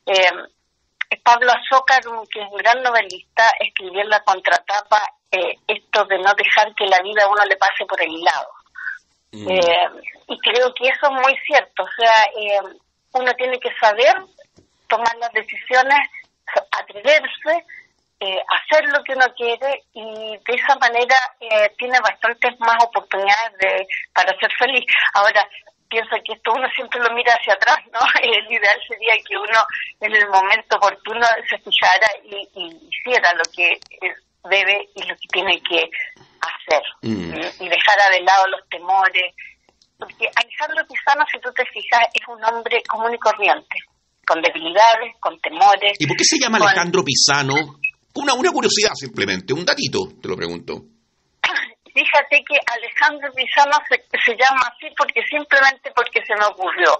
F: eh, Pablo Azócar, que es un gran novelista, escribió en la contratapa eh, esto de no dejar que la vida a uno le pase por el lado. Mm. Eh, y creo que eso es muy cierto, o sea, eh, uno tiene que saber tomar las decisiones, atreverse, Eh, hacer lo que uno quiere, y de esa manera eh, tiene bastantes más oportunidades de para ser feliz. Ahora, pienso que esto uno siempre lo mira hacia atrás, ¿no? El ideal sería que uno en el momento oportuno se fijara y, y hiciera lo que debe y lo que tiene que hacer, mm. y dejara de lado los temores, porque Alejandro Pizano, si tú te fijas, es un hombre común y corriente, con debilidades, con temores.
B: ¿Y por qué se llama con... Alejandro Pizano? Una, una curiosidad simplemente, un datito, te lo pregunto.
F: Fíjate que Alejandro Pizano se, se llama así porque simplemente porque se me ocurrió.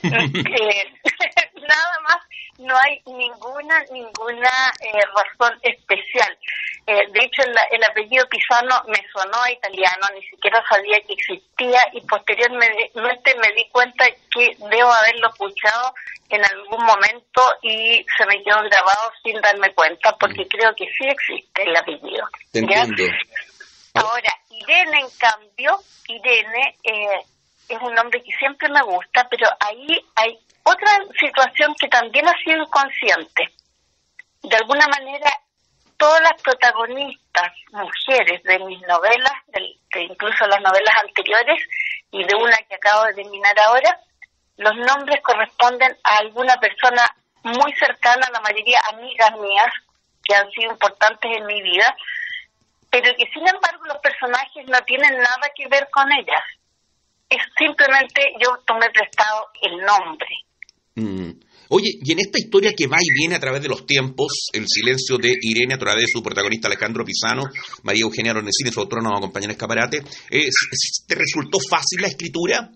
F: eh, nada más, no hay ninguna ninguna eh, razón especial. Eh, de hecho, el, el apellido Pizano me sonó a italiano, ni siquiera sabía que existía, y posteriormente me di cuenta que debo haberlo escuchado en algún momento y se me quedó grabado sin darme cuenta, porque mm. creo que sí existe el apellido.
B: Te entiendo.
F: Ahora, Irene, en cambio, Irene eh, es un nombre que siempre me gusta, pero ahí hay otra situación que también ha sido inconsciente. De alguna manera, todas las protagonistas mujeres de mis novelas, de, de incluso las novelas anteriores y de una que acabo de terminar ahora, los nombres corresponden a alguna persona muy cercana, la mayoría amigas mías, que han sido importantes en mi vida, pero que sin embargo los personajes no tienen nada que ver con ellas. Es simplemente yo tomé prestado el nombre.
B: Mm. Oye, y en esta historia que va y viene a través de los tiempos, El silencio de Irene a través de su protagonista Alejandro Pizano, María Eugenia Lorenzini, su autora, nos acompaña en Escaparate, eh, ¿te resultó fácil la escritura?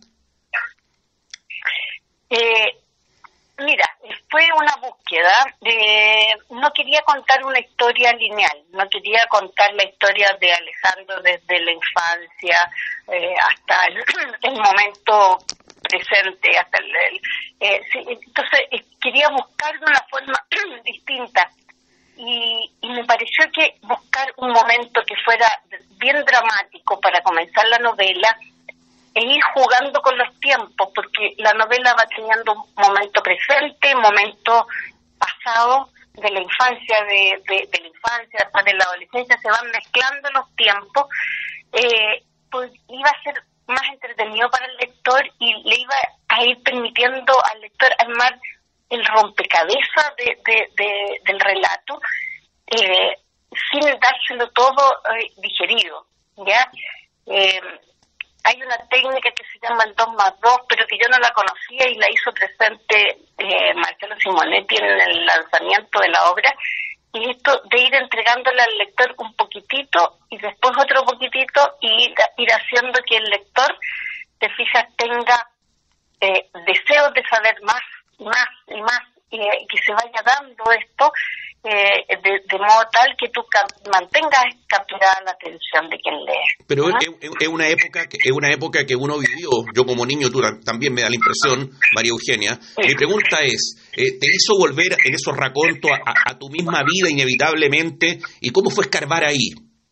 F: Eh, mira, fue una búsqueda. De, no quería contar una historia lineal, no quería contar la historia de Alejandro desde la infancia eh, hasta el, el momento presente, hasta el, el eh, sí, entonces eh, quería buscar de una forma distinta, y, y me pareció que buscar un momento que fuera bien dramático para comenzar la novela e ir jugando con los tiempos, porque la novela va teniendo un momento presente, momento pasado, de la infancia, de, de, de la infancia, después de la adolescencia, se van mezclando los tiempos, eh, pues iba a ser más entretenido para el lector y le iba a ir permitiendo al lector armar el rompecabezas de, de, de, del relato, eh, sin dárselo todo eh, digerido, ¿ya? Eh, hay una técnica que se llama el dos más dos, pero que yo no la conocía y la hizo presente eh, Marcelo Simonetti en el lanzamiento de la obra, y esto de ir entregándole al lector un poquitito y después otro poquitito y ir, ir haciendo que el lector, te fijas, tenga eh, deseos de saber más, más y más, y eh, que se vaya dando esto eh, de, de modo tal que tú cap- mantengas capturada la atención de quien lee.
B: Pero
F: ¿no?
B: es, es una época que, es una época que uno vivió, yo como niño, tú también me da la impresión, María Eugenia. Sí. Mi pregunta es, eh, ¿te hizo volver en esos racontos a, a, a tu misma vida inevitablemente? ¿Y cómo fue escarbar ahí?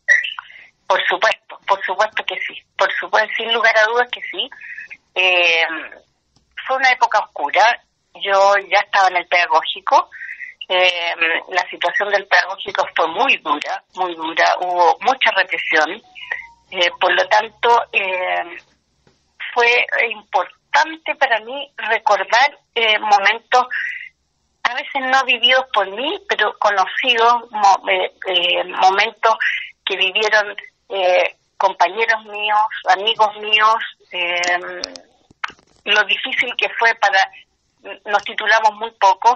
F: Por supuesto, por supuesto que sí, por supuesto, sin lugar a dudas que sí. Eh, fue una época oscura, yo ya estaba en el pedagógico. Eh, la situación del pedagógico fue muy dura, muy dura, hubo mucha represión, eh, por lo tanto eh, fue importante para mí recordar eh, momentos a veces no vividos por mí, pero conocidos, mo- eh, eh, momentos que vivieron eh, compañeros míos, amigos míos, eh, lo difícil que fue para, nos titulamos muy pocos.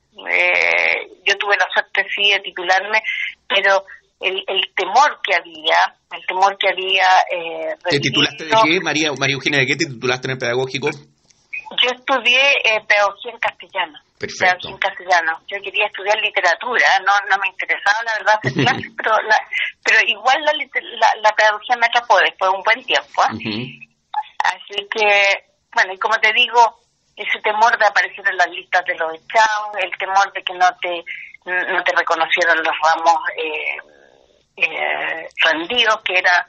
F: Eh, yo tuve la suerte sí de titularme, pero el, el temor que había, el temor que había... Eh,
B: ¿Te titulaste de qué, María, María Eugenia, de qué te titulaste en el pedagógico?
F: Yo estudié eh, pedagogía en castellano.
B: Perfecto.
F: Pedagogía en castellano. Yo quería estudiar literatura, no no me interesaba la verdad hacer clases, pero la, pero igual la, la, la pedagogía me atrapó después de un buen tiempo. ¿eh? Uh-huh. Así que, bueno, y como te digo, ese temor de aparecer en las listas de los echados, el temor de que no te no te reconocieran los ramos eh, eh, rendidos, que era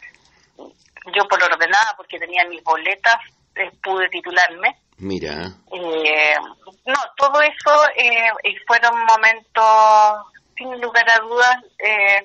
F: yo por ordenada, porque tenía mis boletas, eh, pude titularme.
B: Mira.
F: Eh, no, todo eso eh, fueron momentos, sin lugar a dudas, eh,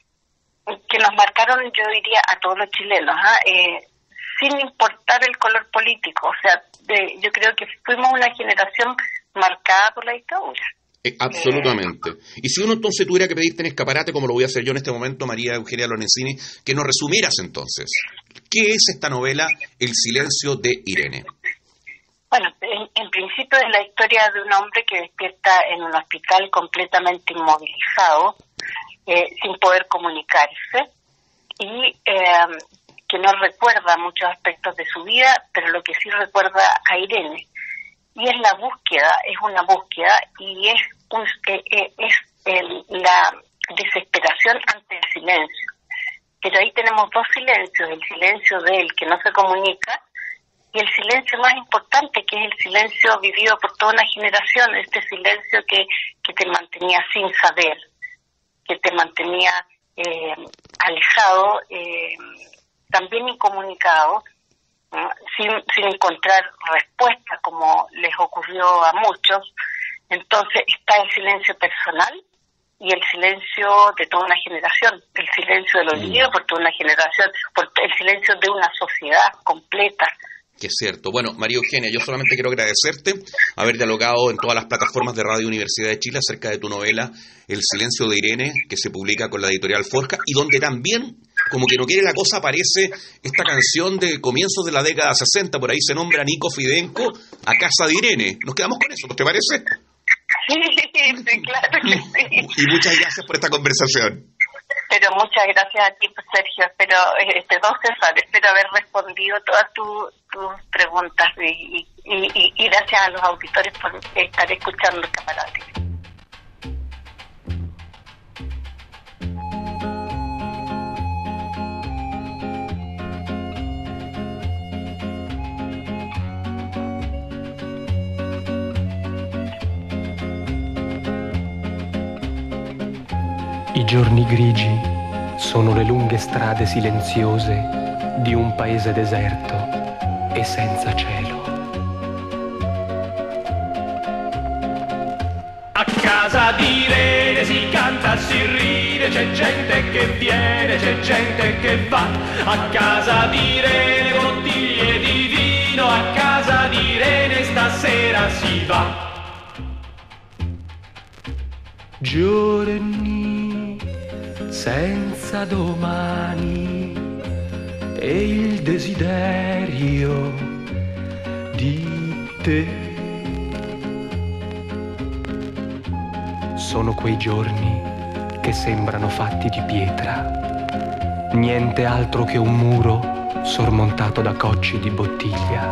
F: que nos marcaron, yo diría, a todos los chilenos, ¿eh? Eh, sin importar el color político. O sea, de, yo creo que fuimos una generación marcada por la dictadura.
B: Eh, absolutamente. Eh, y si uno entonces tuviera que pedirte en Escaparate, como lo voy a hacer yo en este momento, María Eugenia Lorenzini, que nos resumieras entonces, ¿qué es esta novela El silencio de Irene?
F: Bueno, en, en principio es la historia de un hombre que despierta en un hospital completamente inmovilizado, eh, sin poder comunicarse, y eh, que no recuerda muchos aspectos de su vida, pero lo que sí recuerda a Irene. Y es la búsqueda, es una búsqueda, y es, un, eh, es el, la desesperación ante el silencio. Pero ahí tenemos dos silencios, el silencio de él que no se comunica, y el silencio más importante, que es el silencio vivido por toda una generación, este silencio que, que te mantenía sin saber, que te mantenía eh, alejado, eh, también incomunicado, ¿no? sin, sin encontrar respuestas, como les ocurrió a muchos. Entonces está el silencio personal y el silencio de toda una generación, el silencio de los niños por toda una generación, por el silencio de una sociedad completa.
B: Que es cierto. Bueno, María Eugenia, yo solamente quiero agradecerte haber dialogado en todas las plataformas de Radio Universidad de Chile acerca de tu novela El silencio de Irene, que se publica con la editorial Forja, y donde también, como que no quiere la cosa, aparece esta canción de comienzos de la década sesenta, por ahí se nombra Nico Fidenco, A Casa de Irene. Nos quedamos con eso, ¿no te parece?
F: Sí, sí, claro que sí.
B: Y muchas gracias por esta conversación.
F: Pero muchas gracias a ti, Sergio. Espero, este, don César, espero haber respondido todas tu, tus preguntas y, y, y, y gracias a los auditores por estar escuchando Escaparate.
G: I giorni grigi sono le lunghe strade silenziose di un paese deserto. e senza cielo. A casa di Irene si canta, si ride, c'è gente che viene, c'è gente che va. A casa di Irene bottiglie di vino, a casa di Irene stasera si va. Giorni senza domani e il desiderio di te. Sono quei giorni che sembrano fatti di pietra, niente altro che un muro sormontato da cocci di bottiglia.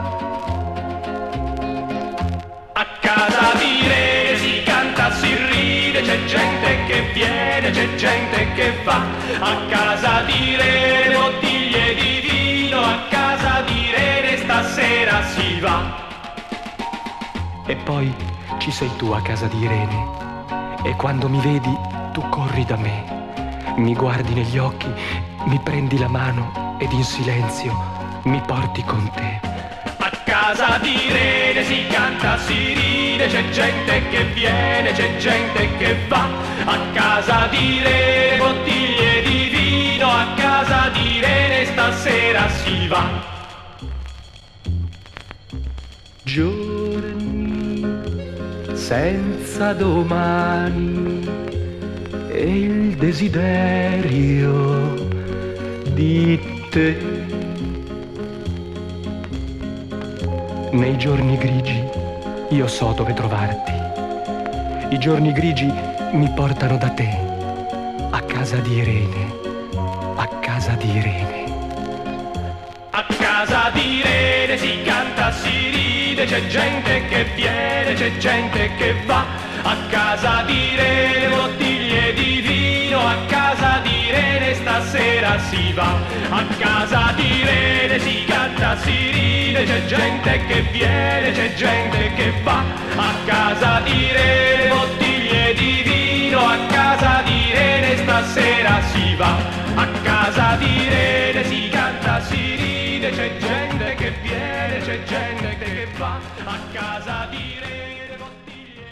G: A casa di Irene si canta, si ride, c'è gente che viene, c'è gente che va. A casa di Irene bottiglie di vino, a casa di Irene stasera si va. E poi ci sei tu a casa di Irene. E quando mi vedi, tu corri da me, mi guardi negli occhi, mi prendi la mano ed in silenzio mi porti con te. A casa di Irene si canta, si ride, c'è gente che viene, c'è gente che va. A casa di Irene bottiglie di vino, a casa di Irene stasera si va. Giorni senza domani e il desiderio di te. Nei giorni grigi io so dove trovarti. I giorni grigi mi portano da te, a casa di Irene, a casa di Irene. A casa di Irene si canta, si ride, c'è gente che viene, c'è gente che va. A casa di Irene bottiglie di vino, a casa di Irene stasera si va. A casa di Irene si canta, si ride, c'è gente che viene, c'è gente che va. A casa di Irene bottiglie di vino, a casa di Irene stasera si va. A casa di Irene si canta, si ride, c'è gente che viene, c'è gente che va. A casa di Irene bottiglie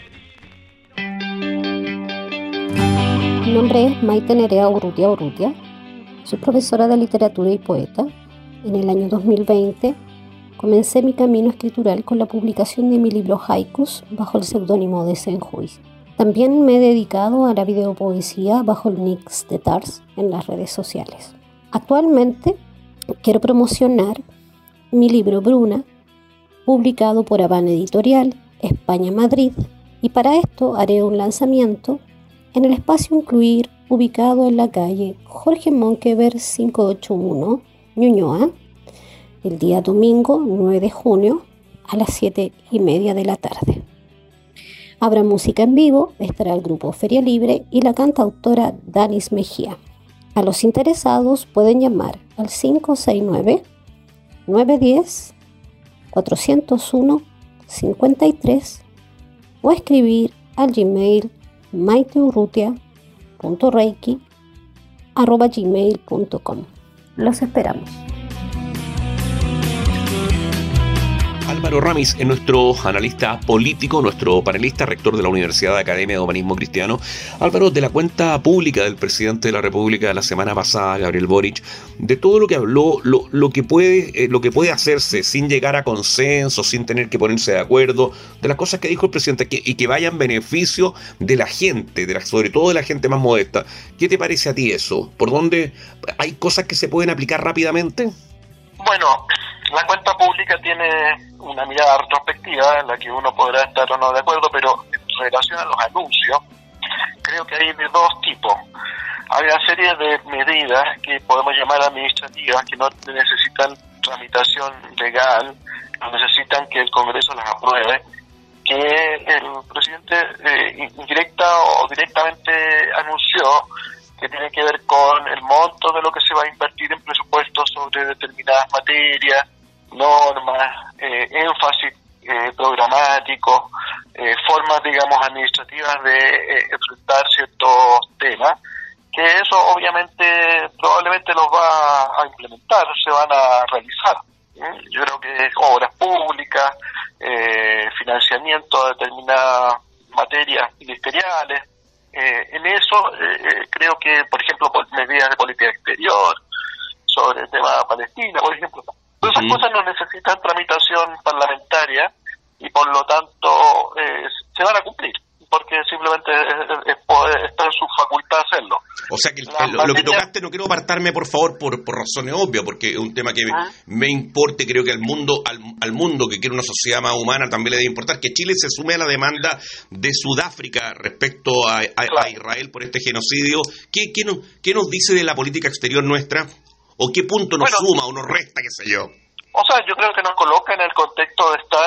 G: di vino.
H: Mi nombre es Maite Nerea Urrutia Urrutia. Soy profesora de literatura y poeta. En el año dos mil veinte comencé mi camino escritural con la publicación de mi libro Haikus bajo el seudónimo de Senhui. También me he dedicado a la videopoesía bajo el nick de Tars en las redes sociales. Actualmente quiero promocionar mi libro Bruna, publicado por Habana Editorial, España, Madrid, y para esto haré un lanzamiento en el espacio Incluir, ubicado en la calle Jorge Monkever quinientos ochenta y uno, Ñuñoa, el día domingo nueve de junio a las siete y media de la tarde. Habrá música en vivo, estará el grupo Feria Libre y la cantautora Danis Mejía. A los interesados pueden llamar al cinco seis nueve, nueve uno cero, cuatro cero uno, cinco tres o escribir al Gmail maiteurrutia punto reiki arroba gmail punto com. Los esperamos.
B: Álvaro Ramis es nuestro analista político, nuestro panelista, rector de la Universidad de Academia de Humanismo Cristiano. Álvaro, de la cuenta pública del presidente de la República la semana pasada, Gabriel Boric, de todo lo que habló, lo, lo, que puede, eh, lo que puede hacerse sin llegar a consenso, sin tener que ponerse de acuerdo, de las cosas que dijo el presidente que, y que vayan en beneficio de la gente, de la, sobre todo de la gente más modesta. ¿Qué te parece a ti eso? ¿Por dónde hay cosas que se pueden aplicar rápidamente?
I: Bueno, la cuenta pública tiene una mirada retrospectiva en la que uno podrá estar o no de acuerdo, pero en relación a los anuncios, creo que hay de dos tipos. Hay una serie de medidas que podemos llamar administrativas, que no necesitan tramitación legal, no necesitan que el Congreso las apruebe, que el presidente eh, indirecta o directamente anunció, que tiene que ver con el monto de lo que se va a invertir en presupuestos sobre determinadas materias, normas, eh, énfasis eh, programático, eh, formas, digamos, administrativas de eh, enfrentar ciertos temas, que eso obviamente probablemente los va a implementar, se van a realizar. Yo creo que obras públicas, eh, financiamiento de determinadas materias ministeriales. Eh, en eso eh, creo que, por ejemplo, medidas de política exterior, sobre el tema de Palestina, por ejemplo. Todas esas uh-huh. cosas no necesitan tramitación parlamentaria y por lo tanto eh, se van a cumplir, porque simplemente es, es poder, está en su facultad hacerlo.
B: O sea que el, el, lo, lo que tocaste, no quiero apartarme por favor por, por razones obvias, porque es un tema que ¿Ah? me, me importa y creo que al mundo, al, al mundo que quiere una sociedad más humana también le debe importar, que Chile se sume a la demanda de Sudáfrica respecto a, a, claro. a Israel por este genocidio. ¿Qué, qué, no, ¿Qué nos dice de la política exterior nuestra? ¿O qué punto nos bueno, suma o nos resta, qué sé yo?
I: O sea, yo creo que nos coloca en el contexto de estar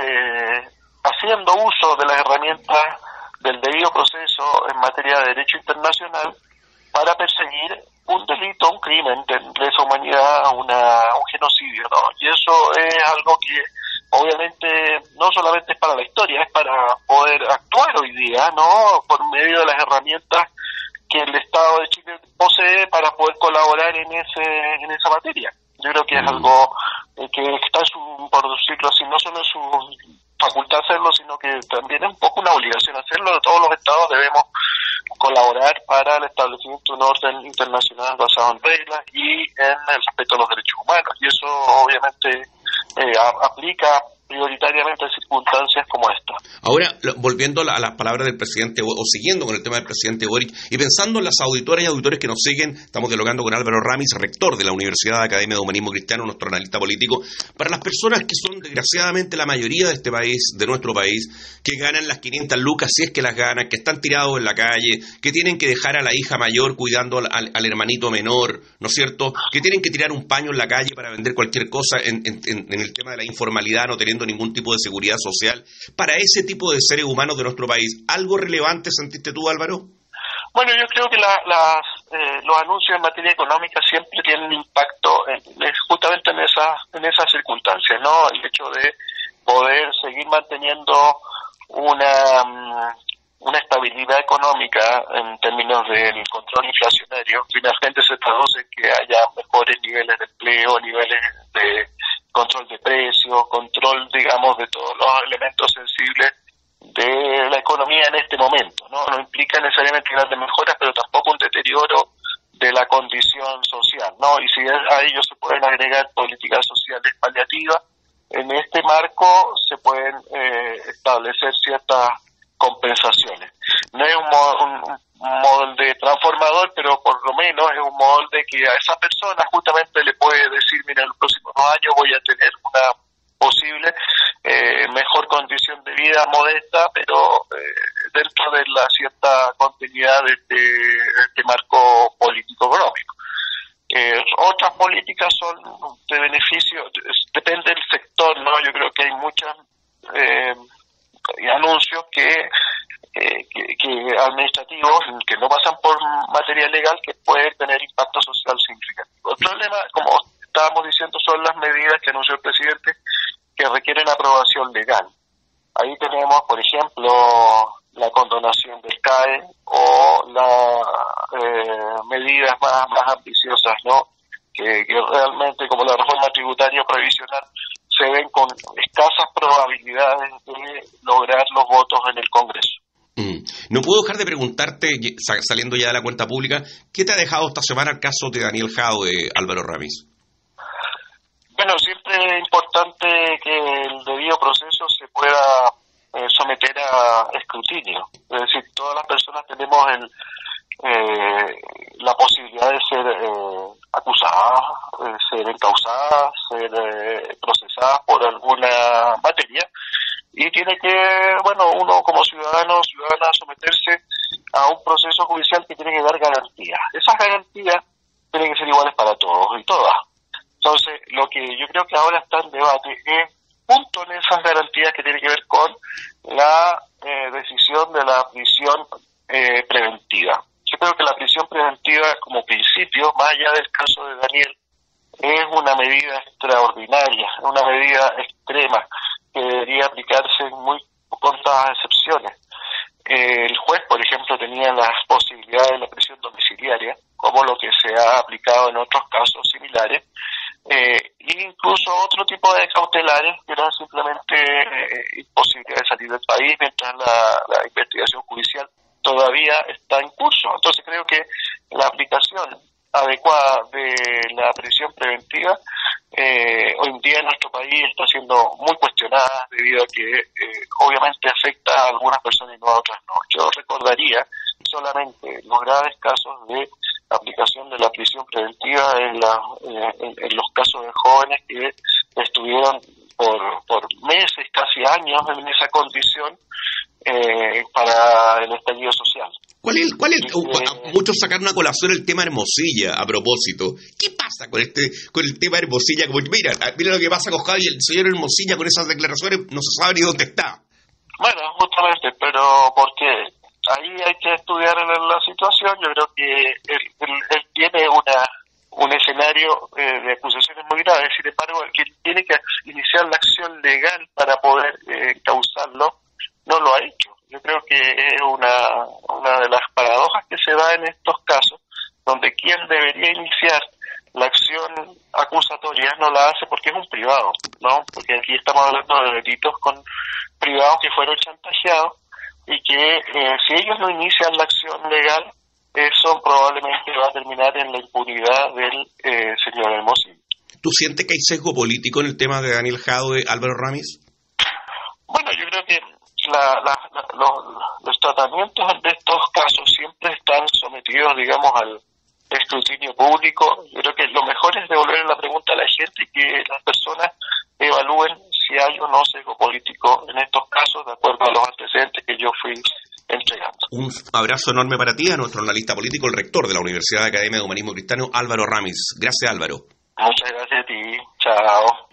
I: eh, haciendo uso de las herramientas del debido proceso en materia de derecho internacional para perseguir un delito, un crimen de lesa humanidad, una, un genocidio, ¿no? Y eso es algo que obviamente no solamente es para la historia, es para poder actuar hoy día, ¿no? Por medio de las herramientas que el Estado de Chile posee para poder colaborar en ese en esa materia. Yo creo que es algo eh, que está en su, por decirlo así, no solo en su facultad hacerlo, sino que también es un poco una obligación hacerlo. Todos los estados debemos colaborar para el establecimiento de un orden internacional basado en reglas y en el respeto a los derechos humanos. Y eso obviamente eh, a, aplica prioritariamente en circunstancias como esta.
B: Ahora, volviendo a las palabras del presidente, o siguiendo con el tema del presidente Boric, y pensando en las auditoras y auditores que nos siguen, estamos dialogando con Álvaro Ramis, rector de la Universidad de Academia de Humanismo Cristiano, nuestro analista político, para las personas que son desgraciadamente la mayoría de este país, de nuestro país, que ganan las quinientas lucas, si es que las ganan, que están tirados en la calle, que tienen que dejar a la hija mayor cuidando al, al, al hermanito menor, ¿no es cierto?, que tienen que tirar un paño en la calle para vender cualquier cosa en, en, en el tema de la informalidad, no teniendo ningún tipo de seguridad social. Para ese tipo de seres humanos de nuestro país, ¿algo relevante sentiste tú, Álvaro?
I: Bueno, yo creo que la, las, eh, los anuncios en materia económica siempre tienen impacto en, justamente en esas en esas circunstancias, ¿no? El hecho de poder seguir manteniendo una una estabilidad económica en términos del control inflacionario, finalmente se traduce en que haya mejores niveles de empleo, niveles de control de precios, control, digamos, de todos los elementos sensibles de la economía en este momento, ¿no? No implica necesariamente grandes mejoras, pero tampoco un deterioro de la condición social, ¿no? Y si a ello se pueden agregar políticas sociales paliativas, en este marco se pueden eh, establecer ciertas compensaciones. No es un, un, un molde transformador, pero por lo menos es un molde que a esa persona justamente le puede decir, mira, en los próximos años voy a tener una posible eh, mejor condición de vida modesta, pero eh, dentro de la cierta continuidad de este, de este marco político-económico. Eh, otras políticas son de beneficio, depende del sector, ¿no? Yo creo que hay muchas eh, anuncios que, eh, que, que administrativos que no pasan por materia legal que pueden tener impacto social significativo. El problema, como estábamos diciendo, son las medidas que anunció el presidente que requieren aprobación legal. Ahí tenemos, por ejemplo, la condonación del C A E o las eh, medidas más, más ambiciosas, ¿no? Que, que realmente, como la reforma tributaria previsional, se ven con escasas probabilidades de lograr los votos en el Congreso.
B: Mm. No puedo dejar de preguntarte, saliendo ya de la cuenta pública, ¿qué te ha dejado esta semana el caso de Daniel Jadwe, Álvaro Ramis?
I: Bueno, siempre es importante que el debido proceso se pueda eh, someter a escrutinio. Es decir, todas las personas tenemos el, eh, la posibilidad de ser eh, acusadas, de ser encausadas, ser eh, procesadas por alguna materia, y tiene que, bueno, uno como ciudadano o ciudadana someterse a un proceso judicial que tiene que dar garantías. Esas garantías tienen que ser iguales para todos y todas. Entonces, lo que yo creo que ahora está en debate es junto en esas garantías que tiene que ver con la eh, decisión de la prisión eh, preventiva. Yo creo que la prisión preventiva como principio, más allá del caso de Daniel, es una medida extraordinaria, una medida extrema que debería aplicarse en muy contadas excepciones. Eh, el juez, por ejemplo, tenía las posibilidades de la prisión domiciliaria, como lo que se ha aplicado en otros casos similares, eh, incluso otro tipo de cautelares que eran simplemente eh, imposibilidad de salir del país mientras la, la investigación judicial todavía está en curso. Entonces creo que la aplicación adecuada de la prisión preventiva eh, hoy en día en nuestro país está siendo muy cuestionada debido a que eh, obviamente afecta a algunas personas y no a otras no. Yo recordaría solamente los graves casos de aplicación de la prisión preventiva en, la, eh, en, en los casos de jóvenes que estuvieron por, por meses, casi años en esa condición eh, para el estallido social.
B: ¿Cuál es, cuál es,
I: Eh,
B: muchos sacaron a colación el tema Hermosilla a propósito? ¿Qué pasa con este con el tema Hermosilla? Como, mira, mira lo que pasa con Javi, el señor Hermosilla con esas declaraciones no se sabe ni dónde está.
I: Bueno, justamente, pero porque ahí hay que estudiar la situación. Yo creo que él, él, él tiene una un escenario eh, de acusaciones muy graves, sin embargo, el que tiene que iniciar la acción legal para poder eh, causarlo, no lo ha hecho. Yo creo que es una, una de las paradojas que se da en estos casos, donde quien debería iniciar la acción acusatoria no la hace porque es un privado, ¿no? Porque aquí estamos hablando de delitos con privados que fueron chantajeados y que eh, si ellos no inician la acción legal, eso probablemente va a terminar en la impunidad del eh, señor Hermosilla.
B: ¿Tú sientes que hay sesgo político en el tema de Daniel Jadwe, Álvaro Ramis?
I: Bueno, yo creo que la, la, la, los, los tratamientos de estos casos siempre están sometidos, digamos, al escrutinio público. Yo creo que lo mejor es devolver la pregunta a la gente y que las personas evalúen si hay o no sesgo político en estos casos, de acuerdo a los antecedentes que yo fui entregando.
B: Un abrazo enorme para ti, a nuestro analista político, el rector de la Universidad de Academia de Humanismo Cristiano, Álvaro Ramis. Gracias, Álvaro.
I: Muchas gracias a ti. Chao.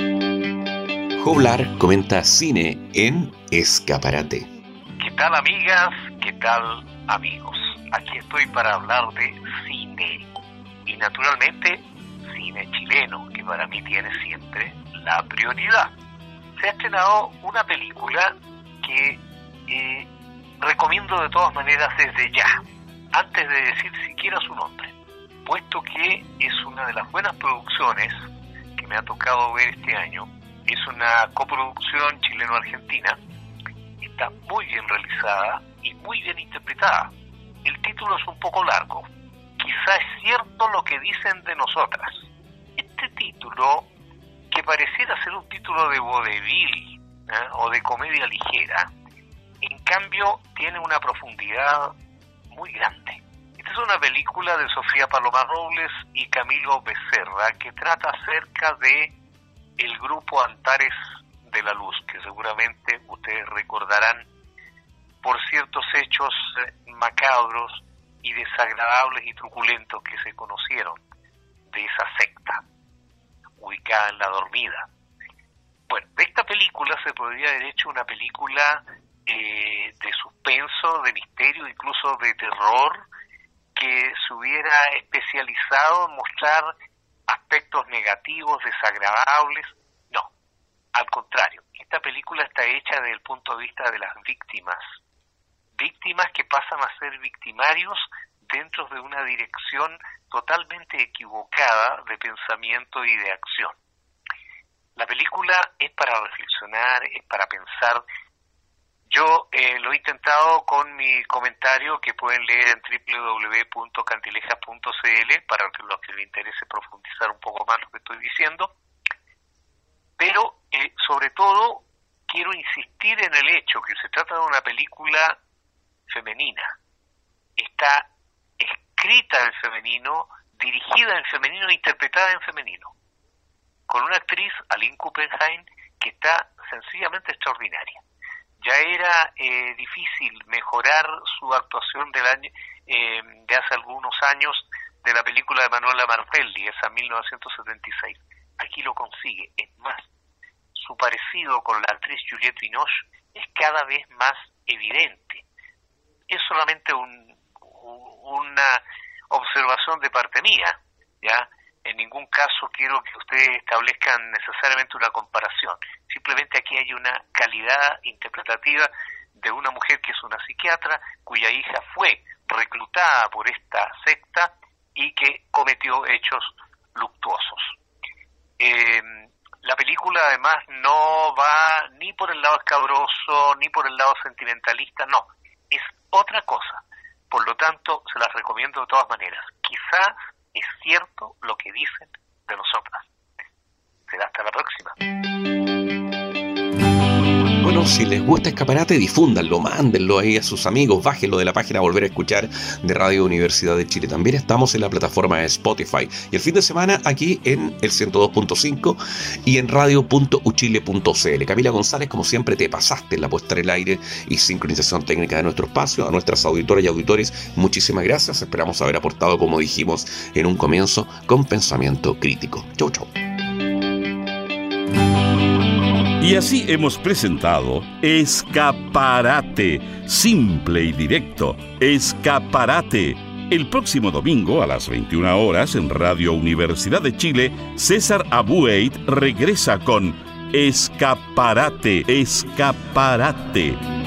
B: Joblar comenta cine en Escaparate.
J: ¿Qué tal, amigas? ¿Qué tal, amigos? Aquí estoy para hablar de cine. Y naturalmente, cine chileno, que para mí tiene siempre la prioridad. Se ha estrenado una película que eh, recomiendo de todas maneras desde ya, antes de decir siquiera su nombre, puesto que es una de las buenas producciones que me ha tocado ver este año. Es una coproducción chileno-argentina, está muy bien realizada y muy bien interpretada. El título es un poco largo, quizá es cierto lo que dicen de nosotras. Este título, que pareciera ser un título de vodevil ¿eh? o de comedia ligera, en cambio tiene una profundidad muy grande. Esta es una película de Sofía Palomar Robles y Camilo Becerra que trata acerca de el grupo Antares de la Luz, que seguramente ustedes recordarán por ciertos hechos macabros y desagradables y truculentos que se conocieron de esa secta ubicada en La Dormida. Bueno, de esta película se podría haber hecho una película eh, de suspenso, de misterio, incluso de terror, que se hubiera especializado en mostrar aspectos negativos, desagradables. No, al contrario, esta película está hecha desde el punto de vista de las víctimas, víctimas que pasan a ser victimarios dentro de una dirección totalmente equivocada de pensamiento y de acción. La película es para reflexionar, es para pensar. Yo eh, lo he intentado con mi comentario que pueden leer en doble u doble u doble u punto cantilejas punto c l para los que les interese profundizar un poco más lo que estoy diciendo. Pero, eh, sobre todo, quiero insistir en el hecho que se trata de una película femenina. Está escrita en femenino, dirigida en femenino e interpretada en femenino, con una actriz, Aline Kuppenheim, que está sencillamente extraordinaria. Ya era eh, difícil mejorar su actuación del año, eh, de hace algunos años de la película de Manuela Martelli, esa mil novecientos setenta y seis. Aquí lo consigue. Es más, su parecido con la actriz Juliette Binoche es cada vez más evidente. Es solamente un, una observación de parte mía, ¿ya? En ningún caso quiero que ustedes establezcan necesariamente una comparación. Simplemente aquí hay una calidad interpretativa de una mujer que es una psiquiatra, cuya hija fue reclutada por esta secta y que cometió hechos luctuosos. Eh, la película además no va ni por el lado escabroso, ni por el lado sentimentalista, no, es otra cosa. Por lo tanto, se las recomiendo de todas maneras. Quizás es cierto lo que dicen de nosotras. Será hasta la próxima.
B: Bueno, si les gusta Escaparate, difúndanlo, mándenlo ahí a sus amigos, bájenlo de la página Volver a Escuchar de Radio Universidad de Chile. También estamos en la plataforma de Spotify. Y el fin de semana aquí en el ciento dos punto cinco y en radio punto uchile punto cl. Camila González, como siempre, te pasaste en la puesta en el aire y sincronización técnica de nuestro espacio. A nuestras auditoras y auditores, muchísimas gracias. Esperamos haber aportado, como dijimos en un comienzo, con pensamiento crítico. Chau, chau.
A: Y así hemos presentado Escaparate, simple y directo, Escaparate. El próximo domingo a las veintiuna horas en Radio Universidad de Chile, César Abueit regresa con Escaparate, Escaparate.